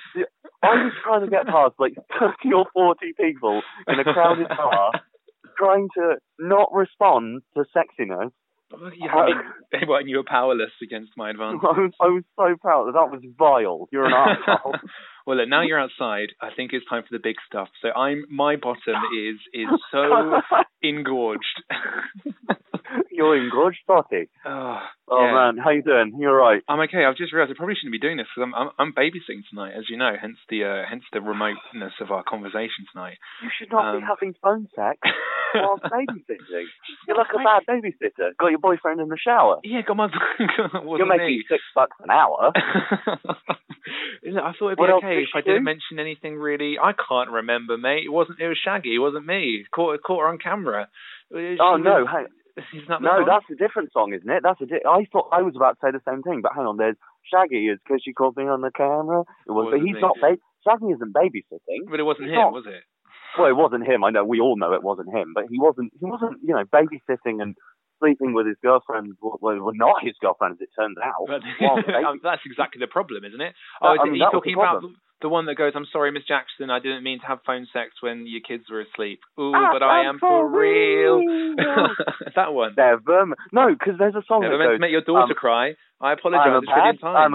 I was trying to get past like thirty or forty people in a crowded bar, trying to not respond to sexiness. Yeah, I mean, well, and you were powerless against my advance. I was, I was so proud that that was vile. You're an asshole. Well, look, now you're outside. I think it's time for the big stuff. So I'm my bottom is is so engorged. You're in good spotty. Oh, Oh yeah. man, how you doing? You alright? I'm okay. I've just realised I probably shouldn't be doing this because I'm, I'm I'm babysitting tonight, as you know. Hence the uh, hence the remoteness of our conversation tonight. You should not Um, be having phone sex while babysitting. You're like a bad babysitter. Got your boyfriend in the shower. Yeah, got my. You're making six bucks an hour. Isn't it? I thought it'd What be else okay did if I she didn't do? mention anything really. I can't remember, mate. It wasn't. It was Shaggy. It wasn't me. Caught caught her on camera. She Oh was- no, hang, Isn't that the no, song? that's a different song, isn't it? That's a di- I thought I was about to say the same thing, but hang on. There's Shaggy is because she caught me on the camera. It was, but Wasn't he's me. not. Ba- Shaggy isn't babysitting. But it wasn't He's him, not. was it? Well, it wasn't him. I know. We all know it wasn't him, but he wasn't. He wasn't. You know, babysitting and sleeping with his girlfriend. Well, well not his girlfriend, as it turns out. But, while baby- um, that's exactly the problem, isn't it? That- Oh, is I it, mean, are you that was talking the about problem. the, the one that goes, "I'm sorry, Miss Jackson, I didn't mean to have phone sex when your kids were asleep. Ooh, Ah, but I am for real." real. That one. Never. No, because there's a song Never that meant goes. to make your daughter um, cry. I I'm apologise a a trillion bad- I'm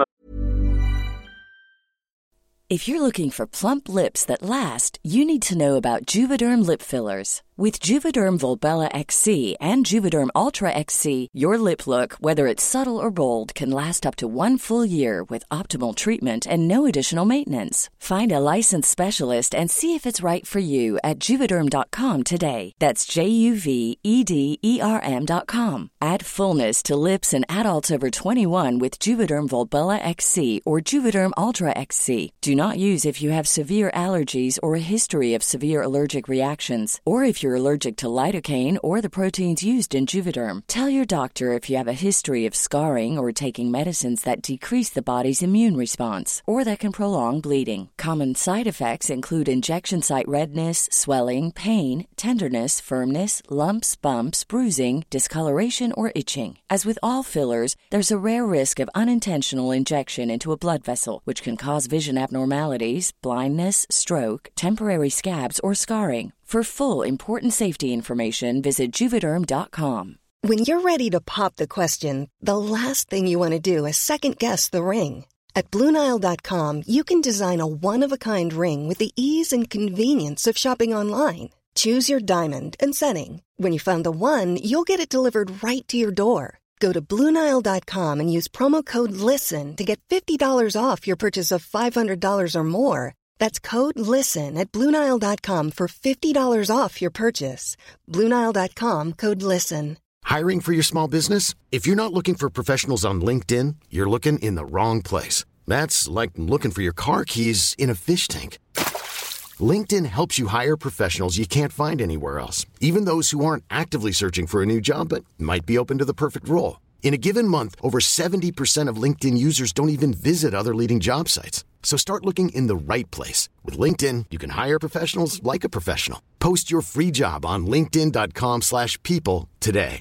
times. a If you're looking for plump lips that last, you need to know about Juvederm lip fillers. With Juvederm Volbella X C and Juvederm Ultra X C, your lip look, whether it's subtle or bold, can last up to one full year with optimal treatment and no additional maintenance. Find a licensed specialist and see if it's right for you at juvederm dot com today. That's J U V E D E R M dot com. Add fullness to lips in adults over twenty-one with Juvederm Volbella X C or Juvederm Ultra X C. Do not use if you have severe allergies or a history of severe allergic reactions, or if you're allergic to lidocaine or the proteins used in Juvederm. Tell your doctor if you have a history of scarring or taking medicines that decrease the body's immune response or that can prolong bleeding. Common side effects include injection site redness, swelling, pain, tenderness, firmness, lumps, bumps, bruising, discoloration, or itching. As with all fillers, there's a rare risk of unintentional injection into a blood vessel, which can cause vision abnormalities, blindness, stroke, temporary scabs, or scarring. For full, important safety information, visit Juvederm dot com. When you're ready to pop the question, the last thing you want to do is second-guess the ring. At Blue Nile dot com, you can design a one-of-a-kind ring with the ease and convenience of shopping online. Choose your diamond and setting. When you find the one, you'll get it delivered right to your door. Go to Blue Nile dot com and use promo code LISTEN to get fifty dollars off your purchase of five hundred dollars or more. That's code LISTEN at Blue Nile dot com for fifty dollars off your purchase. Blue Nile dot com, code LISTEN. Hiring for your small business? If you're not looking for professionals on LinkedIn, you're looking in the wrong place. That's like looking for your car keys in a fish tank. LinkedIn helps you hire professionals you can't find anywhere else, even those who aren't actively searching for a new job but might be open to the perfect role. In a given month, over seventy percent of LinkedIn users don't even visit other leading job sites. So start looking in the right place. With LinkedIn, you can hire professionals like a professional. Post your free job on linkedin dot com slash people today.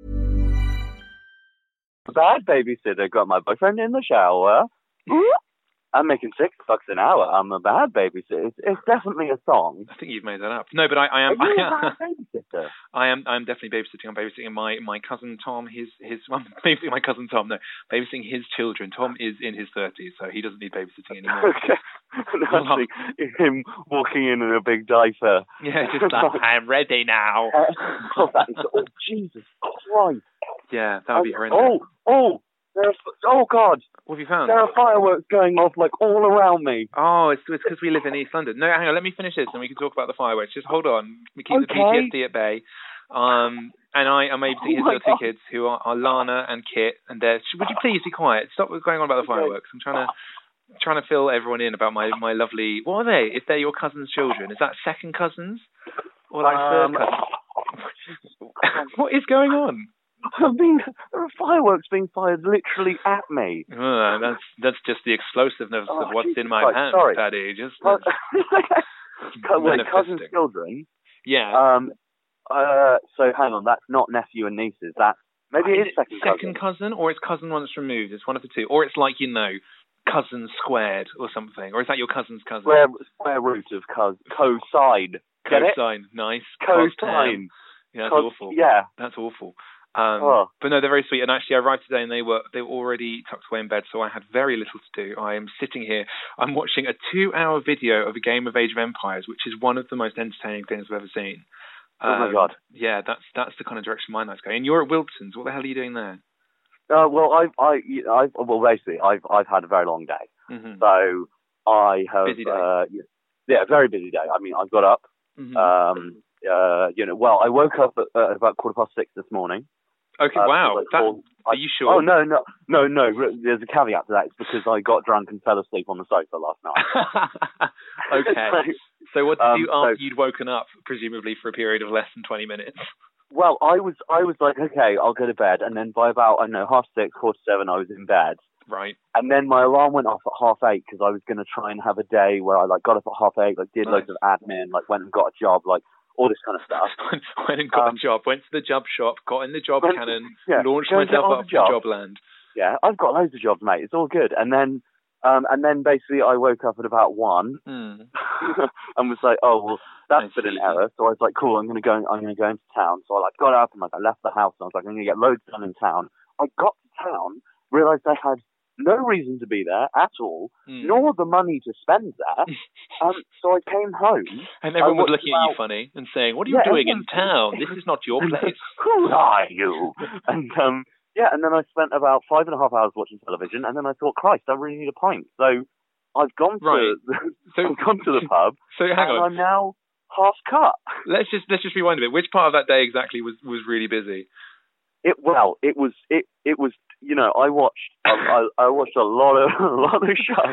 bad babysitter. Got my boyfriend in the shower. I'm making six bucks an hour. I'm a bad babysitter. It's, it's definitely a song. I think you've made that up. No, but I, I am. Are you I, a bad babysitter? I am. I'm definitely babysitting. I'm babysitting my, my cousin Tom. His his. Well, babysitting my cousin Tom. No, babysitting his children. Tom is in his thirties, so he doesn't need babysitting anymore. Okay. Actually, him walking in in a big diaper. Yeah, just like I'm ready now. oh, that is, oh, Jesus Christ! Yeah, that would be oh, horrendous. Oh, oh, there's, oh God! What have you found? There are fireworks going off like all around me. Oh, it's it's because we live in East London. No, hang on. Let me finish this, and we can talk about the fireworks. Just hold on. We keep the P Okay. T S D at bay. Um, and I am babysitting his Oh my little two God. kids, who are, are Lana and Kit. And they're. Would you please be quiet? Stop going on about the fireworks. I'm trying to. Trying to fill everyone in about my, my lovely... What are they? If they're your cousin's children, is that second cousins? Or like Um, third cousins? What is going on? I mean, there are fireworks being fired literally at me. Uh, that's that's just the explosiveness Oh, of what's Jesus in my Christ, hands, sorry. Paddy. Just Uh, uh, Wait, cousin's manifesting. children. Yeah. Um. Uh. So hang on, that's not nephew and nieces. That maybe it is second cousin. second cousin, or it's cousin once removed. It's one of the two. Or it's like, you know, cousin squared or something. Or is that your cousin's cousin? Square, square root of cos, cosine. Get it? Cosine. Nice. Cosine. Yeah, that's Cos- awful. Yeah. That's awful. Um, Oh. But no, they're very sweet. And actually, I arrived today and they were they were already tucked away in bed, so I had very little to do. I am sitting here. I'm watching a two-hour video of a game of Age of Empires, which is one of the most entertaining things I've ever seen. Oh my Um, God. Yeah, that's that's the kind of direction my night's going. And you're at Wilton's. What the hell are you doing there? Uh, well, I, I, I, well, basically, I've, I've had a very long day, Mm-hmm. so I have, Busy day. Uh, yeah, very busy day. I mean, I got up, Mm-hmm. um, uh, you know, well, I woke up at, uh, about quarter past six this morning. Okay, uh, wow. because I That, called- are you sure? Oh no, no, no, no. There's a caveat to that. It's because I got drunk and fell asleep on the sofa last night. Okay. So what did Um, you do after so- you'd woken up, presumably for a period of less than twenty minutes? Well, I was, I was like, okay, I'll go to bed, and then by about, I don't know, half six, quarter to seven, I was in bed. Right. And then my alarm went off at half eight because I was going to try and have a day where I like got up at half eight, like did Nice. loads of admin, like went and got a job, like all this kind of stuff. Went and got Um, a job, went to the job shop, got in the job went- cannon, yeah, launched go and get myself on up the to job. Jobland. Yeah, I've got loads of jobs, mate. It's all good. And then, um, and then basically I woke up at about one Mm. and was like, oh well, that's I been an see. error. So I was like, cool, I'm gonna go. I'm gonna go into town. So I like got up and like I left the house and I was like, I'm gonna get loads done in town. I got to town, realised I had no reason to be there at all, Mm. nor the money to spend there. um, so I came home. And everyone I was watched looking at you about- funny and saying, what are you Yeah, doing in everyone- town? This is not your place. Who are you? And um, yeah, and then I spent about five and a half hours watching television, and then I thought, Christ, I really need a pint. So I've gone to Right. So- I've gone to the pub, So hang and on. I'm now half cut. Let's just let's just rewind a bit. Which part of that day exactly was, was really busy? It well, it was it it was you know I watched I, I, I watched a lot of a lot of shows.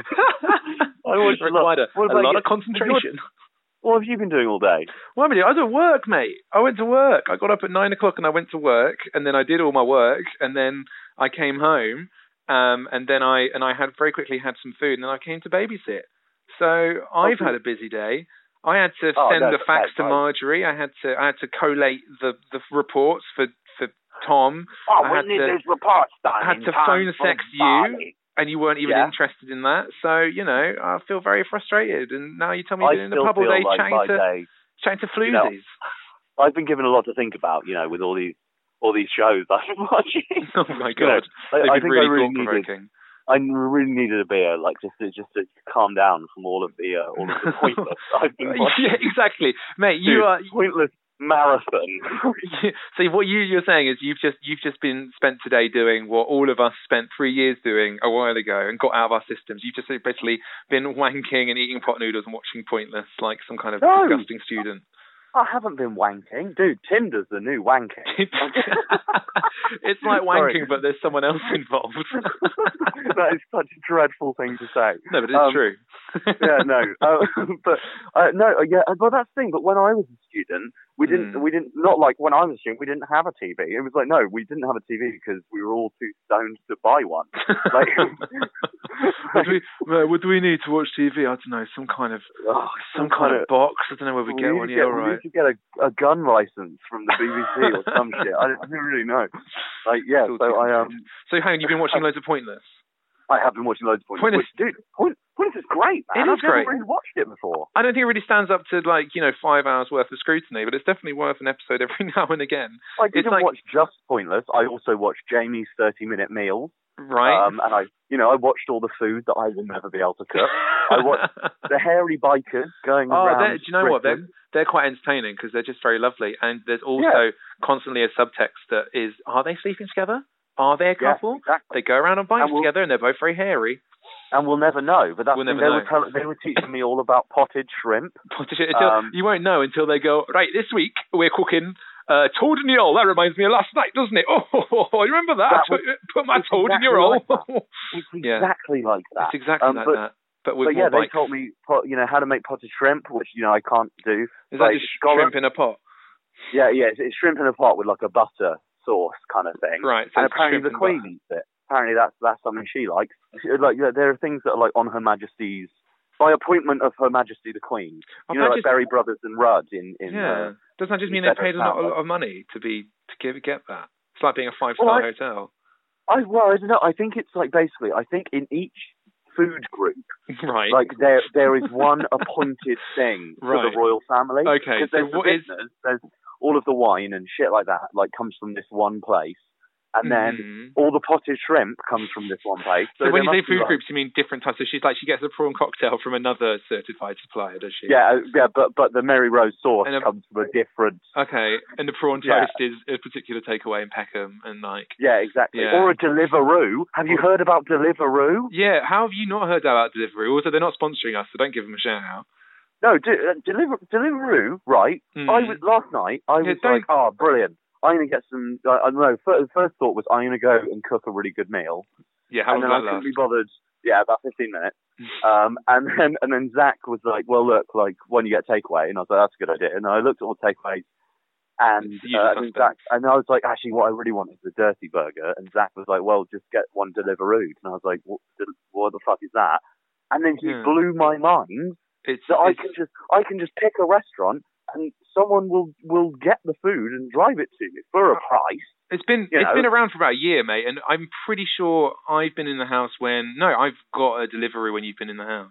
I watched a lot, Required a, what a about lot you? of concentration. What have you been doing all day? Well, I mean, I was at work, mate. I went to work. I got up at nine o'clock and I went to work, and then I did all my work, and then I came home, um, and then I and I had very quickly had some food, and then I came to babysit. So I've Okay. had a busy day. I had to Oh, send no, the fax that's to fine. Marjorie. I had to I had to collate the, the reports for, for Tom. Oh, I we had need to- these reports done. I had in to time phone for sex you. Barney. And you weren't even Yeah. interested in that, so you know I feel very frustrated. And now you tell me I you're in the still pub all feel day like chatting my to day. chatting to You know, floozies. I've been given a lot to think about, you know, with all these all these shows I've been watching. Oh my You know, god, I, they've I been think really I really thought needed. provoking. I really needed a beer, like just to just to calm down from all of the uh, all of the pointless I've been watching. Yeah, exactly, mate. You Dude, are. pointless marathon. So what you you're saying is you've just you've just been spent today doing what all of us spent three years doing a while ago and got out of our systems. You've just basically been wanking and eating pot noodles and watching Pointless like some kind of No. disgusting student. I haven't been wanking, dude. Tinder's the new wanking. It's like Sorry. wanking, but there's someone else involved. That is such a dreadful thing to say. No, but it's Um, true. yeah, no, uh, but uh, no, uh, yeah, well that's the thing. But when I was a student, we didn't, Mm. we didn't, not like when I was a student, we didn't have a T V. It was like no, we didn't have a T V because we were all too stoned to buy one. Like, what, do we, uh, what do we need to watch T V? I don't know, some kind of oh, some kind of box. I don't know where we we get need one. to Yeah, get, all we right. need to get a, a gun license from the B B C or some shit. I don't, I don't really know. Like, yeah, It's all so too I um, complicated. So hang on, you've been watching loads of Pointless. I have been watching loads of Pointless. Pointless- Which, dude, Point, Pointless is great, man. It is I've never great. really watched it before. I don't think it really stands up to like you know five hours worth of scrutiny, but it's definitely worth an episode every now and again. I didn't It's like- watch just Pointless. I also watched Jamie's thirty-minute meals. Right. Um, and I, you know, I watched all the food that I will never be able to cook. I watched the hairy bikers going Oh, around. they're- do you know what? They're Britain. they're quite entertaining because they're just very lovely, and there's also constantly a subtext that is: are they sleeping together? Are they a Yeah, couple? exactly. They go around on bikes And we'll- together, and they're both very hairy. And we'll never know. But that's We'll when never they were know. tell- they were teaching me all about potted shrimp. Until, Um, you won't know until they go, right, this week we're cooking uh, toad in your roll. That reminds me of last night, doesn't it? Oh, I remember that. That was- Put my it's toad in your exactly roll. like It's Yeah. exactly like that. It's exactly Um, like but- that. But with But yeah, more they bikes. taught me, pot- you know, how to make potted shrimp, which you know I can't do. Is that like, just scallop- shrimp in a pot? Yeah, yeah, it's, it's shrimp in a pot with like a butter sauce kind of thing. Right, so and it's apparently shrimp the and Queen butter. eats it. Apparently that's that's something she likes. She- Like yeah, there are things that are like on Her Majesty's by appointment of Her Majesty the Queen. Oh, You know, that like just- Berry Brothers and Rudd in in. Yeah. Uh, Doesn't that just mean in they paid a Bedford lot, a Town. lot of money to be to give get that? It's like being a five star Well, I- hotel. I well, I don't know. I think it's like basically. I think in each food group, Right. like there there is one appointed thing for Right. the royal family. Okay, Because so there's the what is- vintners, there's all of the wine and shit like that. Like comes from this one place. And then Mhm. all the potted shrimp comes from this one place. So, So, when there you say must be, food like- groups, you mean different types? So she's like, she gets a prawn cocktail from another certified supplier, does she? Yeah, uh, yeah, but but the Mary Rose sauce And a- comes from a different. Okay, and the prawn Yeah. toast is a particular takeaway in Peckham, and like, Yeah, exactly. Yeah. Or a Deliveroo. Have you heard about Deliveroo? yeah, how have you not heard about Deliveroo? Also, they're not sponsoring us, so don't give them a shout out. No, de- uh, Deliver Deliveroo. Right. Mm. I was last night. I Yeah, was don't- like, oh, brilliant. I'm gonna get some. I, I don't know. First, first thought was I'm gonna go and cook a really good meal. Yeah, how and long then I does that couldn't last? be bothered. Yeah, about fifteen minutes. Um, and then and then Zach was like, "Well, look, like when you get takeaway," and I was like, "That's a good idea." And I looked at all the takeaways, and It's the usual uh, and, then Zach, suspects. and I was like, "Actually, what I really want is the dirty burger." And Zach was like, "Well, just get one Deliveroo." And I was like, "What, what the fuck is that?" And then he Yeah. blew my mind It's, that I it's can just I can just pick a restaurant and someone will will get the food and drive it to me for a price. It's been You it's know. been around for about a year, mate, and I'm pretty sure I've been in the house when no, I've got a delivery when you've been in the house.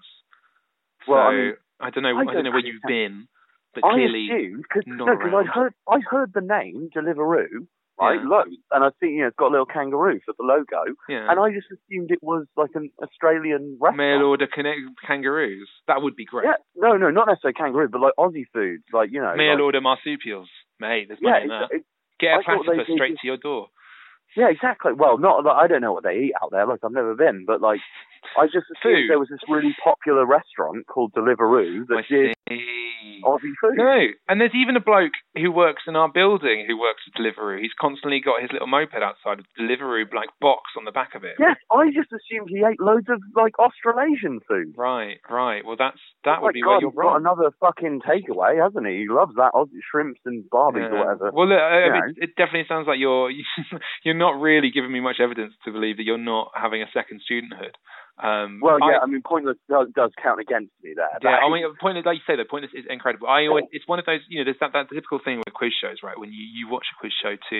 So Well, I mean, I don't know, I I, don't don't know where you've been, but I clearly assumed because not no, because I'd around. heard I heard the name Deliveroo, right? Yeah. Loads, and I've seen you know it's got a little kangaroo for the logo, Yeah. and I just assumed it was like an Australian restaurant. mail order connect kangaroos. That would be great. Yeah, no, no, not necessarily kangaroo, but like Aussie foods, like you know, Mail like, order marsupials, mate. There's yeah, money in it's- that. it- Get a I thought they platypus did straight just- to your door. yeah, exactly. Well, not like I don't know what they eat out there. Like I've never been, but like I just assumed Food. there was this really popular restaurant called Deliveroo that I did see. Aussie food. No, and there's even a bloke who works in our building who works at Deliveroo. He's constantly got his little moped outside with Deliveroo like box on the back of it. Yes, I just assumed he ate loads of like Australasian food. Right, right. Well, that's that would Oh my be God, where you're he's got wrong. another fucking takeaway, hasn't he? He loves that Aussie shrimps and barbies or Yeah. whatever. Well, look, I You mean, know. it definitely sounds like you're you're not really giving me much evidence to believe that you're not having a second studenthood. Um, Well, yeah, I- I, mean, Pointless does, does count against me there. Yeah, That I is- mean, pointless, like you say, the pointless is incredible. I always, it's one of those, you know, there's that, that typical thing with quiz shows, right? When you, you watch a quiz show to,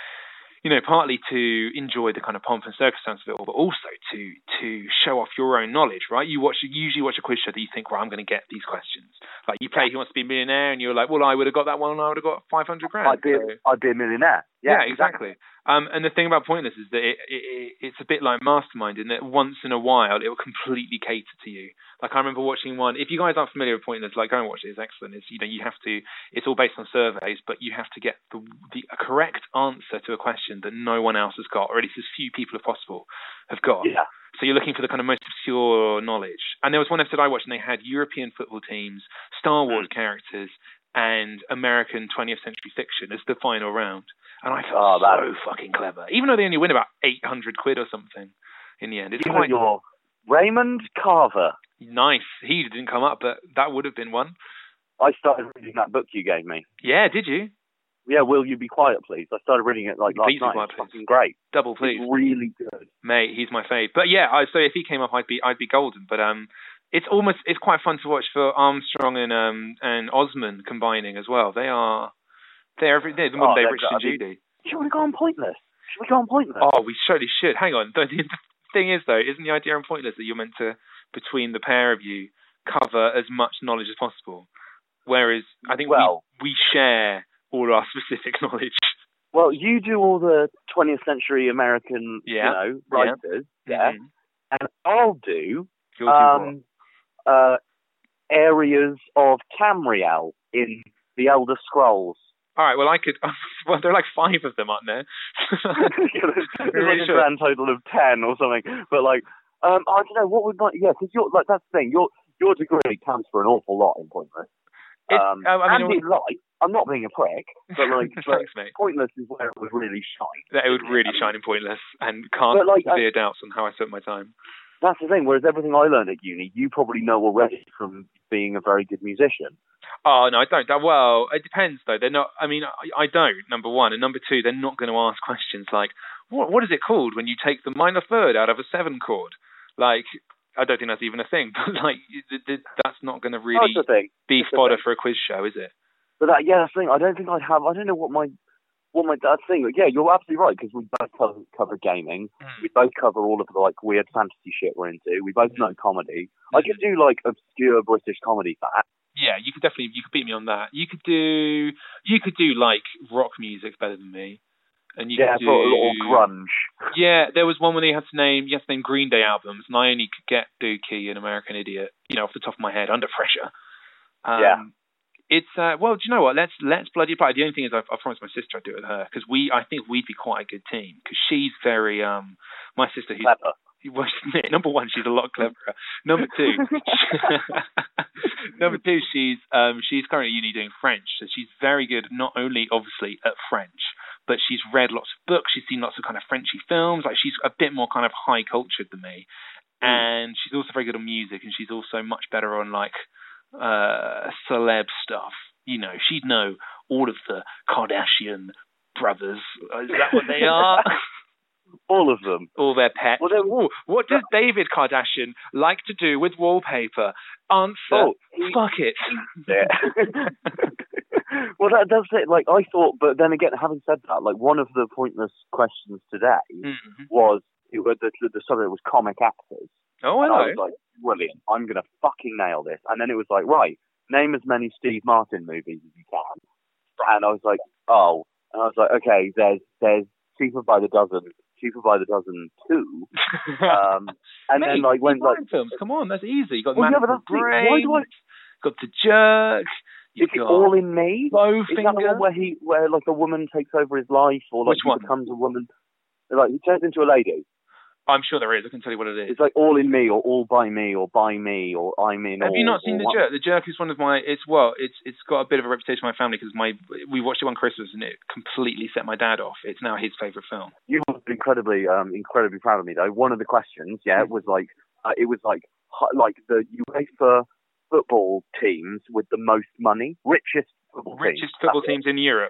you know, partly to enjoy the kind of pomp and circumstance of it all, but also to to show off your own knowledge, right? You watch, you usually watch a quiz show that you think, right, I'm going to get these questions. Like you play Who Wants to Be a Millionaire, and you're like, well, I would have got that one, and I would have got five hundred grand. I'd be, So- I'd be a millionaire. yeah, Yeah, exactly. Um, and the thing about Pointless is that it, it, it, it's a bit like Mastermind in that once in a while it will completely cater to you. Like I remember watching one. If you guys aren't familiar with Pointless, like go and watch it. It's excellent. It's you know you have to. It's all based on surveys, but you have to get the the correct answer to a question that no one else has got, or at least as few people as possible have got. Yeah. So you're looking for the kind of most obscure knowledge. And there was one episode I watched, and they had European football teams, Star Wars characters, and American twentieth century fiction as the final round. And I felt Oh, that- so fucking clever, even though they only win about eight hundred quid or something in the end. It's You quite your Raymond Carver. nice. He didn't come up, but that would have been one. I started reading that book you gave me. Yeah, did you? Yeah, Will You Be Quiet, Please? I started reading it like last Please Be night. Quiet, It's Please. fucking great. Double please. It's really good. Mate, he's my fave. But yeah, I, so if he came up, I'd be I'd be golden. But um, it's almost it's quite fun to watch for Armstrong and um and Osman combining as well. They are they're every they're the modern Oh, day they're Richard good. and I mean, Judy. Should we go on Pointless? Should we go on Pointless? Oh, we surely should. Hang on. The, the thing is, though, isn't the idea on Pointless that you're meant to, between the pair of you, cover as much knowledge as possible? Whereas I think Well- we, we share all our specific knowledge. Well, you do all the twentieth century American, Yeah. you know, writers, yeah, Mhm. and I'll do You'll do um, uh, areas of Tamriel in the Elder Scrolls. All right, well, I could... Well, there are like five of them, aren't there? There's Really like a should. grand total of ten or something. But like, um, I don't know what would my yeah, because you're like that's the thing. Your your degree counts for an awful lot in Pointless. It- Um, I- I mean, and it in life, I'm not being a prick, but like, but Thanks, mate. Pointless is where it would really shine. That it would really shine in Pointless, and can't But, like, I- severe doubts on how I spent my time. That's the thing. Whereas everything I learned at uni, you probably know already from being a very good musician. Oh, no, I don't. Uh, Well, it depends, though. They're not... I mean, I, I don't, number one. And number two, they're not going to ask questions like, what what is it called when you take the minor third out of a seven chord? Like, I don't think that's even a thing. But, like, th- th- that's not going to really That's the thing. be That's the fodder thing. for a quiz show, is it? But that, yeah, that's the thing. I don't think I'd have. I don't know what my what my that's the thing. But yeah, you're absolutely right because we both cover, cover gaming. Mm. We both cover all of the like weird fantasy shit we're into. We both know comedy. I could do like obscure British comedy for that. Yeah, you could definitely... You could beat me on that. You could do... You could do, like, rock music better than me. and you yeah, could do sort of little grunge. Yeah, there was one where you had to name you had to name Green Day albums, and I only could get Dookie and American Idiot, you know, off the top of my head under pressure. Um, yeah. It's uh, well, do you know what? Let's let's bloody apply. The only thing is, I've, I promised my sister I'd do it with her because we, I think we'd be quite a good team because she's very um, my sister who's clever. Well, number one, she's a lot cleverer. Number two, number two, she's um, she's currently at uni doing French, so she's very good. Not only obviously at French, but she's read lots of books. She's seen lots of kind of Frenchy films. Like she's a bit more kind of high cultured than me, mm. and she's also very good on music, and she's also much better on like uh, celeb stuff. You know, she'd know all of the Kardashian brothers. Is that what they are? All of them. All their pets. Well, Ooh, what does David Kardashian like to do with wallpaper? Answer, oh, he, fuck it. Yeah. Well, that, that's it. Like, I thought, but then again, having said that, like, one of the pointless questions today mm-hmm. was, it, the, the subject was comic actors. Oh, I know. I was like, brilliant, I'm going to fucking nail this. And then it was like, right, name as many Steve Martin movies as you can. And I was like, oh. And I was like, okay, there's, there's Cheaper by the Dozen, Cheaper by the Dozen two. Um, and Mate, then like when like films, come on, that's easy. You got well, Man yeah, of Brains, why do I... got The Jerk. Is it All in Me? Bowfinger. Is that the one where he, where like a woman takes over his life, or like Which he one? becomes a woman? Like he turns into a lady. I'm sure there is. I can tell you what it is. It's like All in Me, or All by Me, or By Me, or I'm in. Have or, you not seen or The what? Jerk? The Jerk is one of my. It's well, it's it's got a bit of a reputation in my family because my we watched it one Christmas and it completely set my dad off. It's now his favourite film. You were incredibly, um, incredibly proud of me though. One of the questions, yeah, mm. was like, uh, it was like, like the UEFA football teams with the most money, richest football richest teams, football teams in Europe.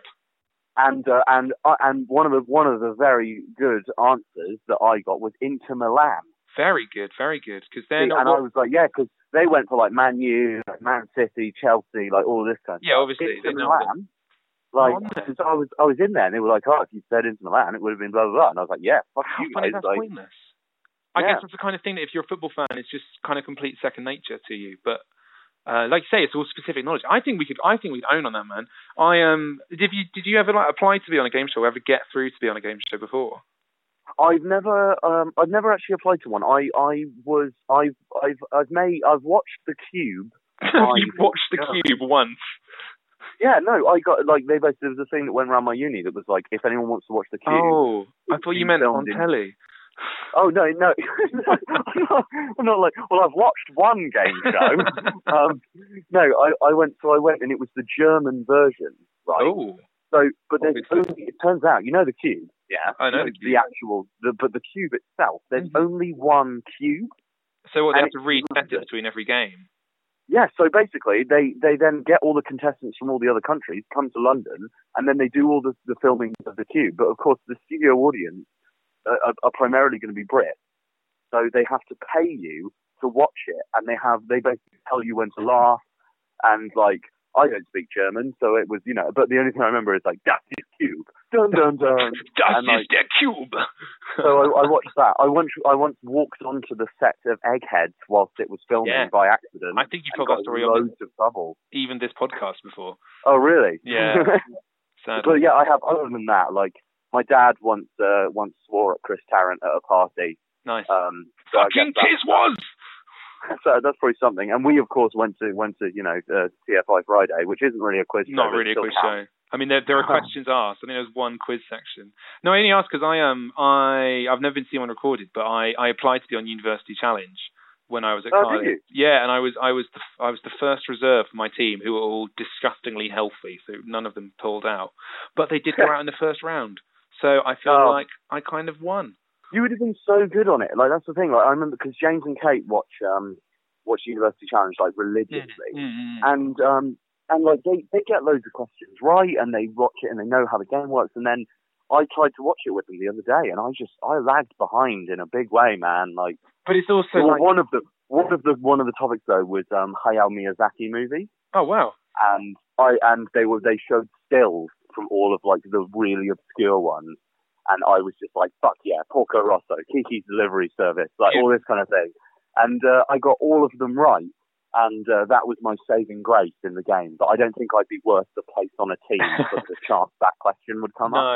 And uh, and uh, and one of the one of the very good answers that I got was Inter Milan. Very good, very good. Because then, and what... I was like, yeah, because they went for like Man U, Man City, Chelsea, like all this kind of yeah, stuff. obviously. Inter Milan, like because I was I was in there and they were like, oh, if you said Inter Milan, it would have been blah blah blah. And I was like, yeah, fuck How you funny, guys. that's like, pointless. I yeah. guess that's the kind of thing that if you're a football fan, it's just kind of complete second nature to you. But Uh, like you say, it's all specific knowledge. I think we could. I think we'd own on that, man. I um. Did you did you ever like apply to be on a game show? Or ever get through to be on a game show before? I've never um. I've never actually applied to one. I I was I've I've I've made I've watched The Cube. You watched The Cube once. Yeah, no, I got like they basically there was a thing that went around my uni that was like if anyone wants to watch The Cube. Oh, I thought you meant on in... telly. Oh no, no, I'm, not, I'm not like. Well, I've watched one game show. um, no, I, I went. So I went, and it was the German version, right? Oh. So, but there's only, it turns out, you know, the Cube. Yeah, I know the, the, the actual, the, but the Cube itself. There's mm-hmm. only one Cube. So what? They have to reset it between every game. Yeah, so basically, they, they then get all the contestants from all the other countries, come to London, and then they do all the, the filming of the Cube. But of course, the studio audience Are, are primarily going to be Brit, so they have to pay you to watch it, and they have they basically tell you when to laugh, and like I don't speak German, so it was you know, but the only thing I remember is like Das ist Cube, dun dun dun, Das and, like, ist der Cube. So I, I watched that. I once I once walked onto the set of Eggheads whilst it was filming yeah. by accident. I think you've told that story on loads this, of trouble. Even this podcast before. Oh really? Yeah. But yeah, I have. Other than that, like. My dad once uh, once swore at Chris Tarrant at a party. Nice. Um, so Fucking Tiz was. So that's probably something. And we of course went to went to you know uh, T F I Friday, which isn't really a quiz. Not show, really a quiz counts. show. I mean, there there are questions asked. I think there's one quiz section. No, I only asked because I um I I've never been seen one recorded, but I, I applied to be on University Challenge when I was at oh, college. Yeah, and I was I was the I was the first reserve for my team, who were all disgustingly healthy, so none of them pulled out, but they did go out in the first round. So I feel oh. like I kind of won. You would have been so good on it. Like that's the thing. Like I remember because James and Kate watch um watch University Challenge like religiously, mm-hmm. and um and like they they get loads of questions right, and they watch it and they know how the game works. And then I tried to watch it with them the other day, and I just I lagged behind in a big way, man. Like, but it's also well, like... one of the one of the one of the topics though was um Hayao Miyazaki movie. Oh wow! And I and they were they showed stills from all of like the really obscure ones, and I was just like, fuck yeah, Porco Rosso, Kiki's Delivery Service, like yeah. all this kind of thing, and uh, I got all of them right, and uh, that was my saving grace in the game. But I don't think I'd be worth the place on a team for the chance that question would come no. up. No,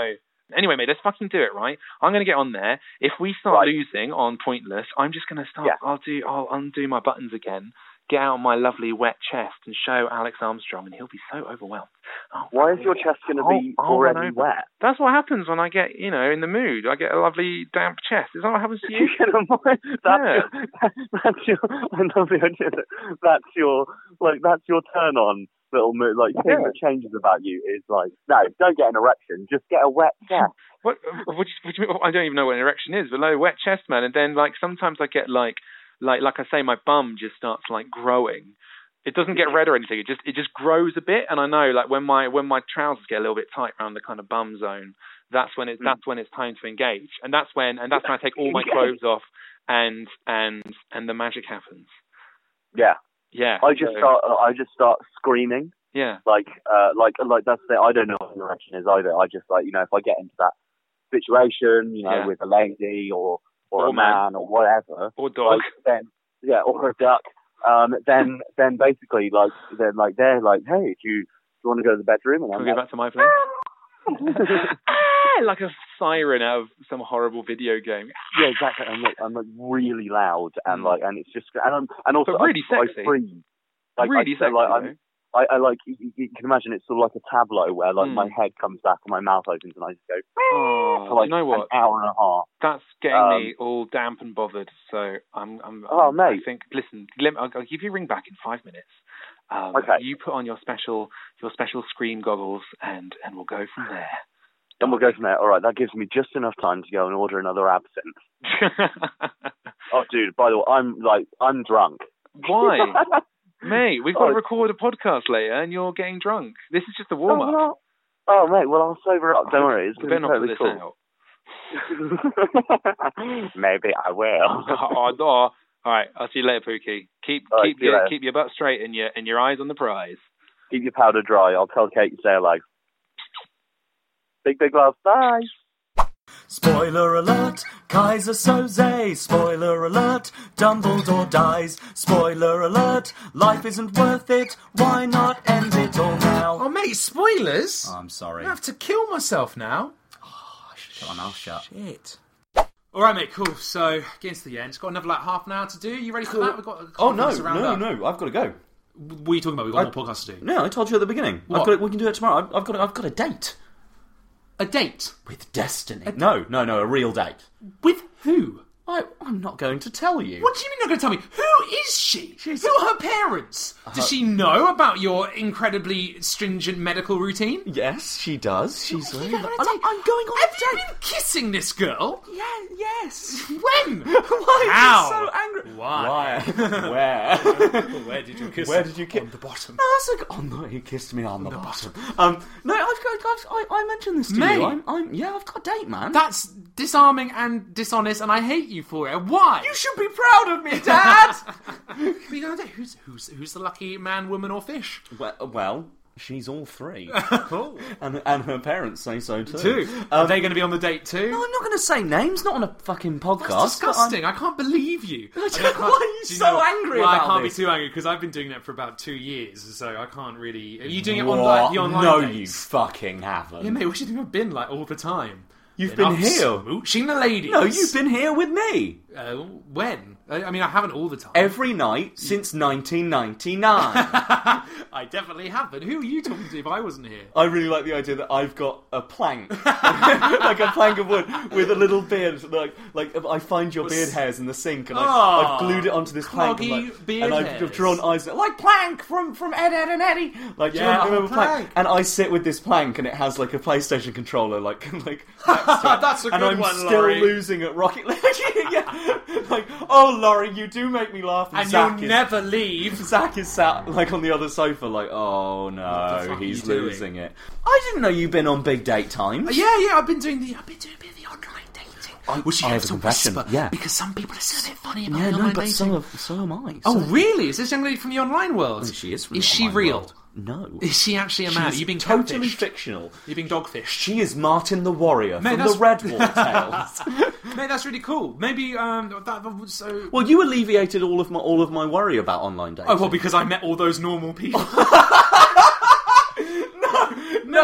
Anyway, mate, let's fucking do it, right? I'm going to get on there. If we start right. losing on Pointless, I'm just going to start. Yeah. I'll do. I'll undo my buttons again. Get out my lovely wet chest and show Alex Armstrong, and he'll be so overwhelmed. Oh, Why is your chest going to be I'll, I'll already wet? That's what happens when I get, you know, in the mood. I get a lovely damp chest. Is that what happens to you? that's, yeah. your, that's your. I love the idea that that's your like that's your turn on little mood. Like thing Yeah. that changes about you is like no, don't get an erection, just get a wet chest. What? What? Which, which, I don't even know what an erection is, but no wet chest, man. And then like sometimes I get like. Like, like I say, my bum just starts like growing. It doesn't get red or anything. It just, it just grows a bit. And I know, like when my, when my trousers get a little bit tight around the kind of bum zone, that's when it's, mm. that's when it's time to engage. And that's when, and that's when I take all my clothes off, and, and, and the magic happens. Yeah, yeah. I just so, start, I just start screaming. Yeah. Like, uh, like, like that's the. I don't know what an erection is either. I just like, you know, if I get into that situation, you know, Yeah. with a lady or. Or, or a man, man, or whatever, or dog, like, then yeah, or a duck. Um, then, then basically, like, then like they're like, hey, do you, do you want to go to the bedroom? And Can I'm we like, go back to my place? ah, like a siren out of some horrible video game. Yeah, exactly. I'm like, I'm like really loud and Mm. like, and it's just, and I'm, and also But really I, sexy. I freeze. Like, really I, sexy. Like, though. I'm, I, I like, you, you can imagine it's sort of like a tableau where like Mm. my head comes back and my mouth opens and I just go. Oh, for like you know what? An hour and a half. That's getting Um, me all damp and bothered. So I'm, I'm, Oh, I'm mate. I think. Listen, let me, I'll, I'll give you a ring back in five minutes. Um, Okay. You put on your special, your special screen goggles, and and we'll go from there. And we'll go from there. All right, that gives me just enough time to go and order another absinthe. Oh, dude, by the way, I'm like, I'm drunk. Why? Mate, we've got Oh. to record a podcast later, and you're getting drunk. This is just a warm up. Oh, well, oh, mate, well, I'll sober up. Don't worry, it's We going better to be not totally put this cool. out. Maybe I will. oh, no. All right, I'll see you later, Pookie. Keep All right, keep see you your later. keep your butt straight and your and your eyes on the prize. Keep your powder dry. I'll tell Kate to say hello. Big, big love. Bye. Spoiler alert, Kaiser Soze. Spoiler alert, Dumbledore dies. Spoiler alert, life isn't worth it. Why not end it all now? Oh, mate, spoilers? Oh, I'm sorry. I have to kill myself now. Oh, I should shut my mouth shut. Shit. All right, mate, cool. So, getting to the end. It's got another, like, half an hour to do. You ready for that? We've got a couple Oh, no, minutes to round no, up. no, I've got to go. What are you talking about? We've got I- more podcasts to do. No, I told you at the beginning. What? I've got it, we can do it tomorrow. I've, I've got, I've got a date. A date? With Destiny. No, no, no, a real date. With who? I, I'm not going to tell you. What do you mean you're not going to tell me? Who is she? Who are her parents? Does she know about your incredibly stringent medical routine? Yes, she does. She's You're like, going on a I'm, date. I'm going on Have a you date. been kissing this girl? Yeah, yes. When? Why How? are you so angry? Why? Where? Where did you kiss Where her? did you kiss? On the bottom. No, that's like, oh no, he kissed me on the, bottom. Um, no, I've got, I've, I, I mentioned this to Mate. you. I'm, I'm, yeah, I've got a date, man. That's disarming and dishonest, and I hate you for it. Why? You should be proud of me, Dad. What are you going to do? Who's, who's, who's the lucky man, woman, or fish? well, well, she's all three, Oh. and and her parents say so too. Two. Are they going to be on the date too? No, I'm not going to say names. Not on a fucking podcast. That's but I'm- disgusting. I can't believe you. I don't- I can't- why are you do so know- angry well, about I can't this? be too angry because I've been doing that for about two years, so I can't really. Are you doing it What? on like the online No, dates? you fucking haven't. Yeah, mate. What do you think I've been like all the time? You've been up here. smooching the ladies. No, you've been here with me Uh, when? I, I mean, I haven't all the time. every night since nineteen ninety-nine. I definitely haven't. Who are you talking to if I wasn't here? I really like the idea that I've got a plank, like a plank of wood with a little beard. Like, like I find your beard hairs in the sink, and I, Oh, I've glued it onto this plank, and, cloggy like, beard and I've hairs. drawn eyes like Plank from from Ed, Ed and Eddie. Like, do you Yeah, remember, oh, remember plank? Plank. And I sit with this plank, and it has like a PlayStation controller, like like. next to it. That's a and good I'm one, still Laurie. losing at Rocket League. Yeah, like, oh, Laurie, you do make me laugh. And Zach you'll is- never leave. Zach is sat like on the other sofa, like, oh What the no, fuck are he's you doing? losing it. I didn't know you've been on big date times. Yeah, yeah. I've been doing the. I've been doing a bit of the online dating. I- Which you I have have a to confession, whisper, yeah. because some people are still a bit funny about Yeah, the no, online but dating. so, so am I. Oh, So- really? Is this young lady from the online world? Oh, she is from Is the she online real? world. No. Is she actually a man? She's Are you being totally catfished? fictional. You're being dogfished. She is Martin the Warrior Mate, from the that's- Redwall Tales. Mate, that's really cool. Maybe um, that, that was so. Well, you alleviated all of my all of my worry about online dating. Oh well, because I met all those normal people. no,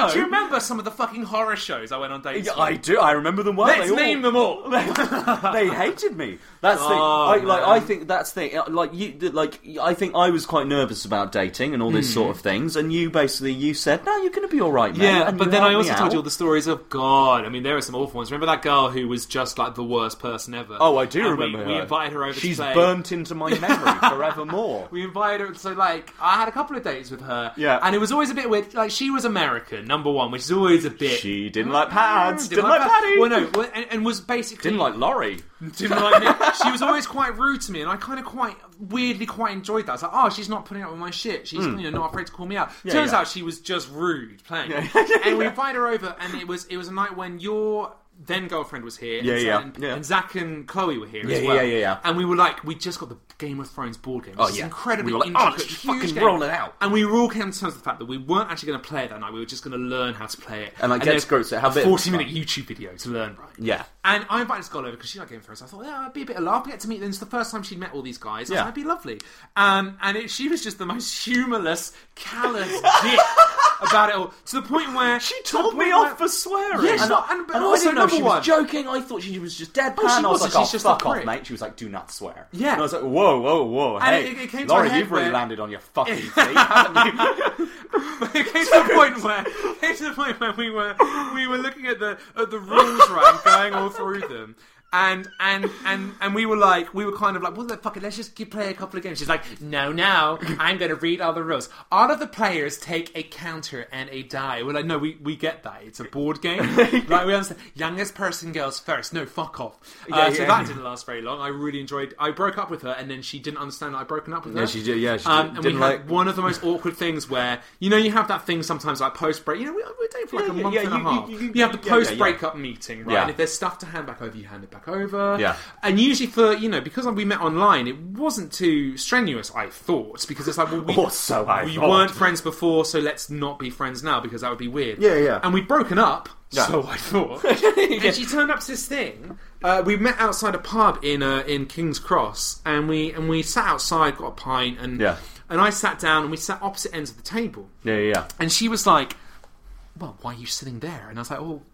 know. Do you remember some of the fucking horror shows I went on dates Yeah, with? I do. I remember them well. Let's they name all, them all. They hated me. That's the. Oh, I, like man. I think that's the. Like you. Like I think I was quite nervous about dating and all this Mm. sort of things, and you basically you said, "No, you're going to be all right, mate." Yeah, and but you then I helped also me told out. you all the stories of God. I mean, there are some awful ones. Remember that girl who was just like the worst person ever? Oh, I do And remember we, her. We invited her over. She's to play. burnt into my memory forevermore. We invited her, so like I had a couple of dates with her. Yeah. and it was always a bit weird. Like she was American, number one, which is always a bit. She didn't like pads. Didn't Didn't like pad- Paddy. Well, no, well, and, and was basically Didn't like Laurie. Didn't like me. She was always quite rude to me, and I kind of quite weirdly quite enjoyed that. I was like, oh, she's not putting up with my shit. She's Mm. you know not afraid to call me out. Yeah, Turns yeah. out she was just rude playing. Yeah. And we invited her over, and it was it was a night when your then girlfriend was here. Yeah, and, yeah, and, yeah. and Zach and Chloe were here Yeah, as yeah, well. yeah, yeah. And we were like, we just got the Game of Thrones board game. Which Oh, is yeah. incredibly We were like, oh, intricate, let's just huge fucking game. roll it out. And we were all came to terms with the fact that we weren't actually going to play it that night. We were just going to learn how to play it. And, like, get there's to grips with it, have a bit of forty minute fun. YouTube video to learn, right? Yeah. And I invited Scott over because she liked Game of Thrones. I thought, yeah, it'd be a bit of laugh. We get to meet them. It's the first time she'd met all these guys. I Yeah. thought, it'd be lovely. Um, and it, she was just the most humourless, callous dick about it all. To the point where... She to told the me point off where- for swearing. Yeah, she's and, not, I- and, but and I also didn't know number she one. was joking. I thought she was just deadpan. Oh, she I was wasn't. like, She's oh, just a fuck off, prick. mate. She was like, do not swear. Yeah. And I was like, whoa, whoa, whoa. And Hey, it- it came to Laurie, a head you've really where- landed on your fucking feet, haven't you? But it came to the point where it came to the point where we were we were looking at the at the rules, right, and going all through them. And and and and we were like, we were kind of like, well, fuck it, let's just keep play a couple of games. She's like, no, no, I'm going to read all the rules. All of the players take a counter and a die. We're like, no, we, we get that. It's a board game. Like, we understand. Youngest person goes first. No, fuck off. Uh, Yeah, so yeah. that didn't last very long. I really enjoyed. I broke up with her, and then she didn't understand that I'd broken up with her. Yeah, she did. Yeah, she Um, did, and didn't we had like. one of the most awkward things where, you know, you have that thing sometimes like post break. You know, we, we're dating for like Yeah, a yeah, month yeah, and a you- half. you- You, you- have the yeah, yeah, post yeah. breakup meeting, right? Yeah. And if there's stuff to hand back over, you hand it back over. Yeah. And usually for, you know, because we met online, it wasn't too strenuous, I thought, because it's like, well, we, Or so I we thought. weren't friends before, so let's not be friends now because that would be weird. Yeah, yeah. And we'd broken up. Yeah. So I thought. And she turned up to this thing. Uh, we met outside a pub in uh, in King's Cross, and we and we sat outside, got a pint, and Yeah. and I sat down, and we sat opposite ends of the table. Yeah, yeah, yeah. And she was like, "Well, why are you sitting there?" And I was like, "Oh,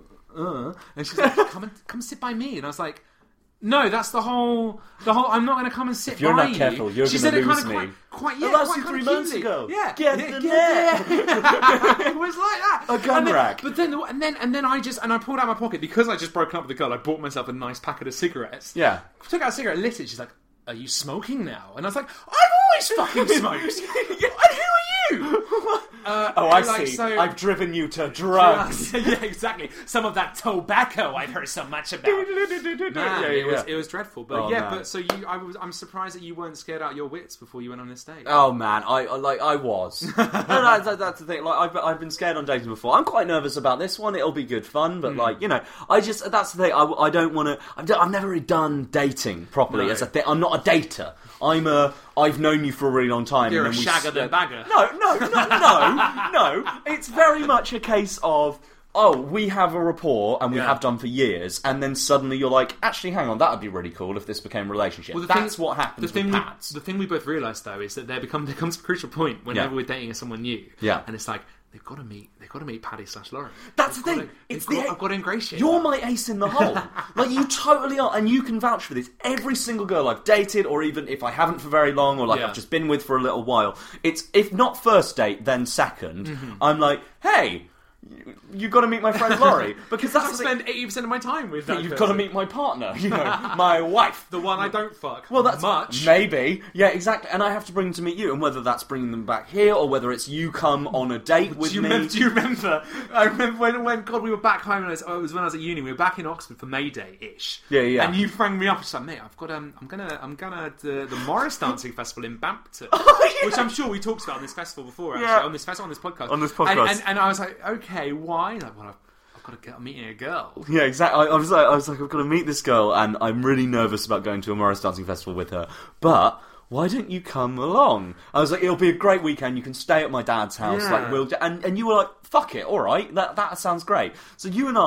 uh." And she's like, "Come and come sit by me." And I was like, "No, that's the whole the whole. I'm not going to come and sit If you're by not you." careful, you're she gonna said it lose kind of me. quite, quite yeah, That was quite you kind three of months cutely. ago. Yeah, Get yeah, the yeah, net. yeah. It was like that. A gun and then, rack. But then and then and then I just and I pulled out my pocket because I just broken up with the girl. I bought myself a nice packet of cigarettes. Yeah. Took out a cigarette, lit it. She's like, "Are you smoking now?" And I was like, "I've always fucking smoked." And who are you? Uh, Oh, I like, see. so- I've driven you to drugs. yeah, exactly. Some of that tobacco I've heard so much about. Man, Yeah, it was yeah. it was dreadful. But Oh, yeah, man. but so you, I was, I'm surprised that you weren't scared out of your wits before you went on this date. Oh man, I I- like I was. no, no, that, that's the thing. Like I've I've been scared on dating before. I'm quite nervous about this one. It'll be good fun, but like you know, I just that's the thing. I, I don't want to. I've, d- I've never really done dating properly No. as a thing. I'm not a dater. I'm a. I've known you for a really long time. You're and a then we shagger s- than bagger. No, no, no, no, no. It's very much a case of. Oh, we have a rapport, and we Yeah. have done for years, and then suddenly you're like, actually, hang on, that would be really cool if this became a relationship. Well, the That's thing- what happens the thing with we, pads. The thing we both realised though is that there become there comes a crucial point whenever Yeah. we're dating someone new. Yeah. and it's like they've got to meet. They've got to meet Paddy slash Lauren. That's They've the thing. gotta- It's they've the got, I've got to ingratiate. You're that. my ace in the hole. Like you totally are, and you can vouch for this. Every single girl I've dated, or even if I haven't for very long, or like Yeah. I've just been with for a little while, it's if not first date, then second. Mm-hmm. I'm like, hey, you, you got to meet my friend Laurie because Because I that's the thing. spend eighty percent of my time with that. You've person. got to meet my partner, you know, my wife. the one I don't fuck. Well, that's much. maybe, yeah, exactly. And I have to bring them to meet you, and whether that's bringing them back here or whether it's you come on a date with do you me. Remember, do you remember? I remember when, when God, we were back home. And I was, oh, it was when I was at uni. We were back in Oxford for May Day ish. Yeah, yeah. And you rang me up and said, "Mate, I've got um, I'm gonna, I'm gonna the, the Morris Dancing Festival in Bampton, which I'm sure we talked about on this festival before. Actually, Yeah. on this festival, on this podcast, On this And, podcast. and, and I was like, okay, why? Like, well, I've, I've got to get I'm meeting a girl. Yeah, exactly. I, I was like, I was like, I've got to meet this girl, and I'm really nervous about going to a Morris Dancing Festival with her. But why don't you come along? I was like, it'll be a great weekend. You can stay at my dad's house. Yeah. Like, we'll, and and you were like, fuck it, all right, that that sounds great. So you and I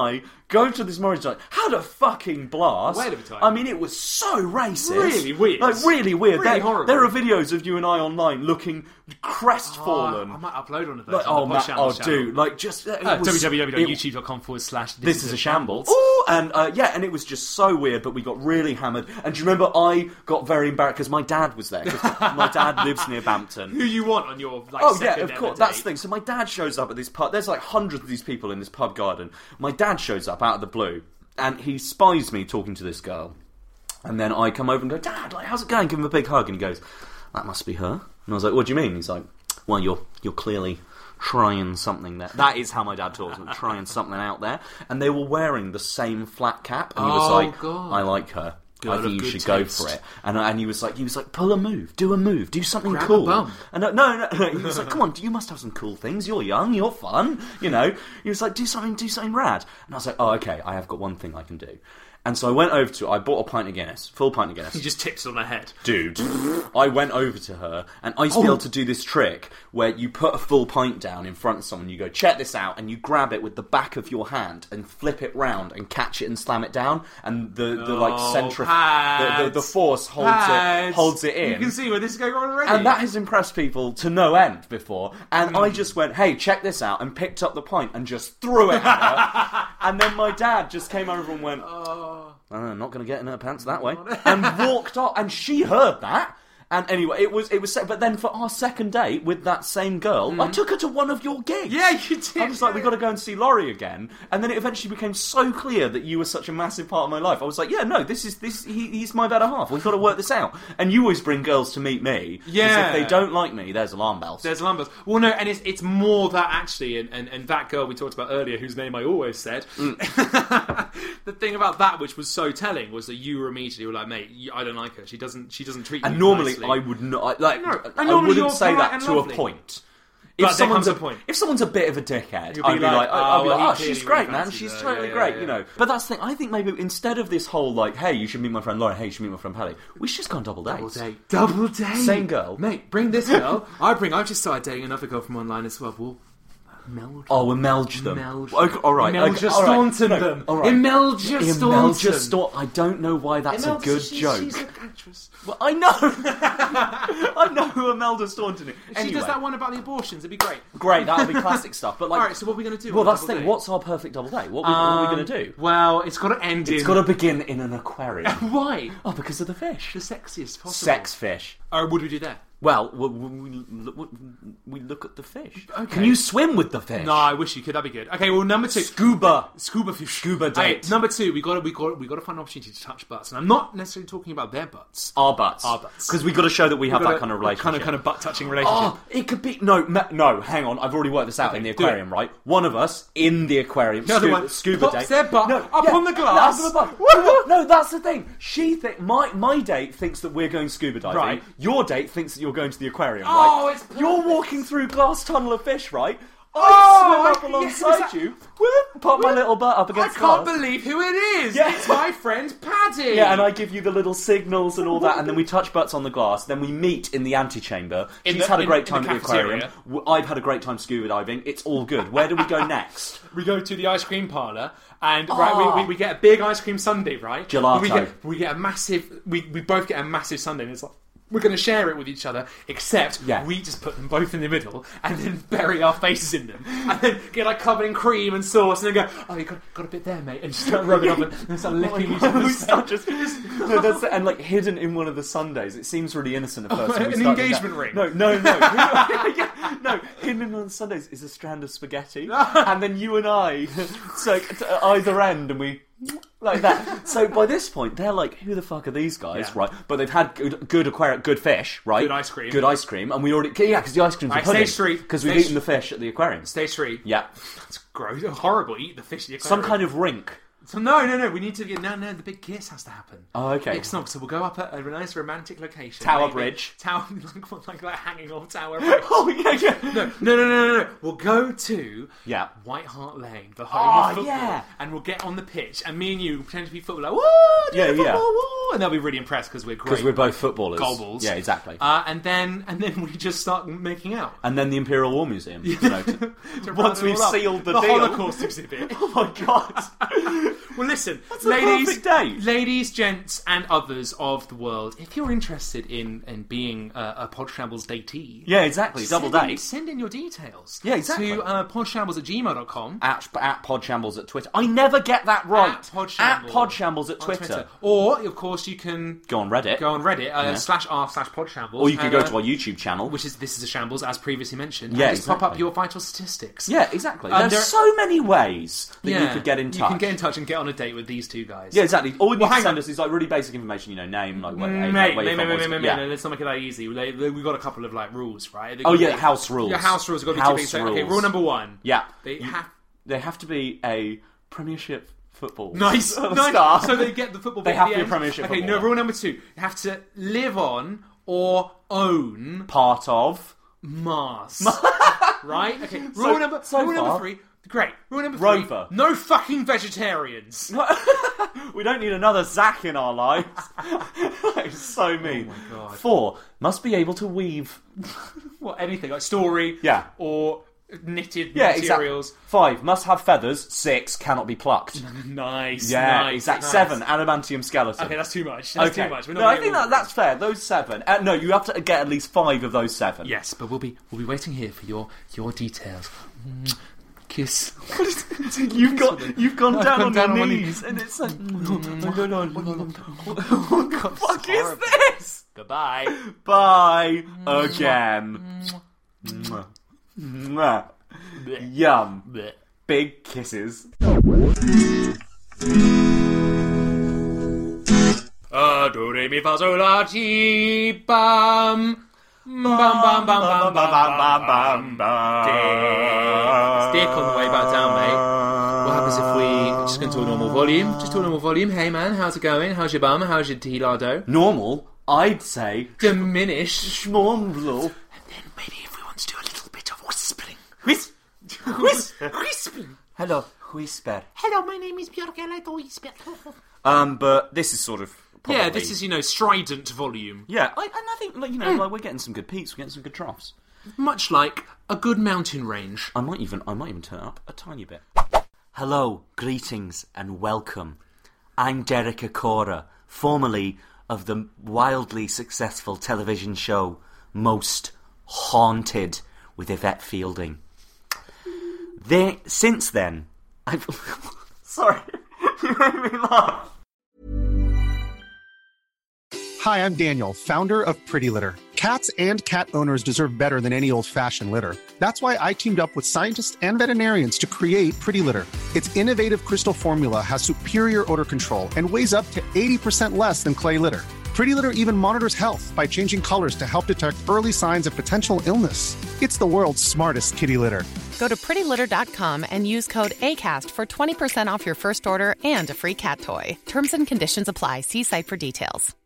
Go to this Morris joint. Had a fucking blast. Whale of a time. I mean, it was so racist. Really weird. Like, really weird. Really there, horrible. there are videos of you and I online looking crestfallen. Oh, I might upload one of those. Like, on oh, the ma- Shambles oh channel. dude, like, just... It Uh, was, www.youtube.com forward slash This is a shambles. Ooh, and uh, yeah, and it was just so weird, but we got really hammered. And do you remember I got very embarrassed because my dad was there. 'Cause my dad lives near Bampton. Who you want on your, like, Oh second yeah, of ever course. date. That's the thing. So my dad shows up at this pub. There's like hundreds of these people in this pub garden. My dad shows up out of the blue, and he spies me talking to this girl. And then I come over and go, Dad, like, how's it going? Give him a big hug, and he goes, that must be her. And I was like, what do you mean? He's like, well, you're you're clearly trying something there. That is how my dad talks. I'm trying something out there. And they were wearing the same flat cap, and he was Oh, like, God. I like her. Girl I of think you good should go taste. for it. And and he was like, he was like, pull a move, do a move, do something Grab a cool. bum. And uh, no, no, no, he was like, come on, you must have some cool things. You're young, you're fun, you know. He was like, do something, do something rad. And I was like, oh, okay, I have got one thing I can do. And so I went over to, I bought a pint of Guinness, full pint of Guinness. He just tips it on her head. Dude, I went over to her, and I used to be able to do this trick where you put a full pint down in front of someone, you go, check this out, and you grab it with the back of your hand and flip it round and catch it and slam it down, and the, the like Oh, central, pads. the, the, the force holds Pads. it holds it in. You can see where this is going on already. And that has impressed people to no end before. And I just went, hey, check this out, and picked up the pint and just threw it at her. And then my dad just came over and went, oh, I'm not going to get in her pants that way. And walked off. And she heard that. And anyway, it was, it was, but then for our second date with that same girl, mm. I took her to one of your gigs. Yeah, you did. I was like, we got to go and see Laurie again. And then it eventually became so clear that you were such a massive part of my life. I was like, yeah, no, this is, this, he, he's my better half. We've got to work this out. And you always bring girls to meet me. Yeah. If they don't like me, there's alarm bells. There's alarm bells. Well, no, and it's, it's more that actually, and, and, and that girl we talked about earlier, whose name I always said, mm. the thing about that which was so telling was that you were immediately were like, mate, I don't like her. She doesn't, she doesn't treat you And normally nicely. I would not, like, No, and I normally wouldn't you're say polite that and to lovely. a point. But If there someone's, comes a, a point. if someone's a bit of a dickhead, You'll I'd be be like, like, I'll oh, be well, like, he oh, she's clearly great, man, fancies she's her. totally Yeah, great, yeah, you yeah. know. But that's the thing, I think maybe instead of this whole, like, hey, you should meet my friend Lauren, hey, you should meet my friend Paddy, we should just go on double dates. Double date. Double date. Same girl. Mate, bring this girl. I bring, I've just started dating another girl from online as well. We'll meld Oh, we'll melge them. Melge. Okay, all right. Imelda okay, all right. Staunton No, them. all right. Imelda Imelda Staunton. Staunton. I don't know why that's Imelda, a good she's, joke. She's an actress. Well, I know. I know who Imelda Staunton is. If Anyway, she does that one about the abortions, it'd be great. great, that'll be classic stuff. But like, All right, so what are we going to do? well, on that's the double thing. date? What's our perfect double date? What, we, what are we going to do? Well, it's got to end It's in... got to begin in an aquarium. Why? Oh, because of the fish. The sexiest possible. Sex fish. Or what do we do there? Well, we, we, we, we look at the fish. Okay. Can you swim with the fish? No, I wish you could. That'd be good. Okay, well, number two, Scuba. scuba fish, Scuba Okay, date. number two, we got to we got we got to find an opportunity to touch butts, and I'm not necessarily talking about their butts. Our butts. Our butts. Because we got to show that we have We've got that a- kind of a relationship. kind of kind of butt touching relationship. Oh, it could be no, me, no. Hang on, I've already worked this out Okay, in the do aquarium, right? One of us in the aquarium, The other scuba, one scuba pops date. their butt no, up yeah, on the glass. No, up on the butt. No, that's the thing. She think my my date thinks that we're going scuba diving. Right. Your date thinks that you're going to the aquarium. Oh, right? it's perfect. You're walking through glass tunnel of fish, right? I Oh, swim I- up yes, alongside is that- you. Whoop, pop my little butt up I against can't glass. believe who it is. Yeah. It's my friend Paddy. Yeah, and I give you the little signals and all that, and then we touch butts on the glass. Then we meet in the antechamber. In She's the- had a in- great in time the at the aquarium. cafeteria. W- I've had a great time scuba diving. It's all good. Where do we go next? We go to the ice cream parlour, and Oh. right, we, we, we get a big ice cream sundae, right? Gelato. We get, we get a massive. We, we both get a massive sundae, and it's like we're going to share it with each other. Except Yeah. we just put them both in the middle, and then bury our faces in them, and then get like covered in cream and sauce, and then go, "Oh, you got, got a bit there, mate," and just start rubbing off and then start licking each we other's start just, no, that's it. And like hidden in one of the Sundays. It seems really innocent at first. when we An start doing engagement that. ring. No, no, no. Yeah, no, hidden in one of the Sundays is a strand of spaghetti, and then you and I, so to either end, and we. Like that. So by this point, they're like, "Who the fuck are these guys?" Yeah. Right? But they've had good, good aquarium, good fish, right? Good ice cream. good ice cream, and we already, yeah, because the ice cream's Right, a pudding. stage three. Because we've Stage- eaten the fish at the aquarium. Stage three. Yeah, That's gross. Horrible. Eat the fish. In the some aquarium. kind of rink. So no, no, no. We need to get no, no. The big kiss has to happen. Oh, okay. Big snog. So we'll go up at a nice romantic location. Tower maybe. Bridge. Tower, like, like, like hanging off Tower Bridge. Oh yeah, yeah. No, no, no, no, no, no. We'll go to yeah. White Hart Lane, the home oh, of football, yeah. and we'll get on the pitch, and me and you pretend to be football, like woo, yeah, football, yeah, woo, and they'll be really impressed because we're great. Because we're both footballers. Goals. Yeah, exactly. Uh, and then and then we just start making out. And then the Imperial War Museum. You know, to, to once we've sealed the, the deal. Holocaust exhibit. Oh my god. Well, listen, That's ladies, a perfect date. ladies, gents, and others of the world, if you're interested in, in being a, a Podshambles datee, yeah, exactly, double send in, date. send in your details. Yeah, exactly. To uh, podshambles at gmail dot com. At, at Podshambles at Twitter. I never get that right. At Podshambles, at Podshambles at Twitter. Twitter. Or, of course, you can go on Reddit. Go on Reddit, uh, yeah. slash r slash Podshambles. Or you can and, go uh, to our YouTube channel. Which is This is a Shambles, as previously mentioned. Yeah, and just exactly. pop up your vital statistics. Yeah, exactly. Uh, There's there... so many ways that yeah, you could get in touch. You can get in touch and get on a date with these two guys. Yeah, exactly. All you well, need to send on. us is like really basic information, you know, name, like what, mate, like, mate, mate, mate, mate, mate, yeah. mate, let's not make it that easy. They, they, we've got a couple of like rules, right? Oh yeah, be, house rules. Your house rules have got to be house two so, rules. Okay, rule number one. Yeah, they you, have they have to be a Premiership football. Nice, nice. Star. So they get the football. They bit have at to the be a end. Premiership. Okay, footballer. no. Rule number two: you have to live on or own part of Mars. Right? Okay. Rule So- number. so rule far- number three. Great. Rule number three. Rover. No fucking vegetarians. We don't need another Zach in our lives. That is so mean. Oh my god. Four, must be able to weave. What? Anything like story. Yeah. Or knitted Yeah, materials. exactly. Five, must have feathers. Six, cannot be plucked. Nice. Yeah, nice, exactly. nice. Seven, adamantium skeleton. Okay, that's too much. That's okay. too much. We're not No, I getting think all that, of that's fair. Those seven. Uh, no, you have to get at least five of those seven. Yes, but we'll be we'll be waiting here for your your details. Mm, kiss. You've got you've gone I've down gone on down your on my knees, and it's like, What the fuck is this? Goodbye. Bye again. Mwah. Mwah. Yum. Big kisses. Uh, do re mi fa sol la ti bam. Bam bam bam bam bam bam bam bam. Stick on the way back down, mate. What happens if we just go to a normal volume? Just to a normal volume. Hey man, how's it going? How's your bum? How's your tea lardo? Normal, I'd say. Diminish. Schmormble. And then maybe if we want to do a little bit of whispering. Whis. Whis. Whispering. Hello, whisper. Hello, my name is Björk. I like to whisper. Um, but this is sort of. Probably, Yeah, this is, you know, strident volume. Yeah, I, and I think, like, you know, like we're getting some good peaks, we're getting some good troughs. Much like a good mountain range. I might even, I might even turn up a tiny bit. Hello, greetings, and welcome. I'm Derek Acora, formerly of the wildly successful television show Most Haunted with Yvette Fielding. They, since then, I've... Sorry, you made me laugh. Hi, I'm Daniel, founder of Pretty Litter. Cats and cat owners deserve better than any old-fashioned litter. That's why I teamed up with scientists and veterinarians to create Pretty Litter. Its innovative crystal formula has superior odor control and weighs up to eighty percent less than clay litter. Pretty Litter even monitors health by changing colors to help detect early signs of potential illness. It's the world's smartest kitty litter. Go to pretty litter dot com and use code ACAST for twenty percent off your first order and a free cat toy. Terms and conditions apply. See site for details.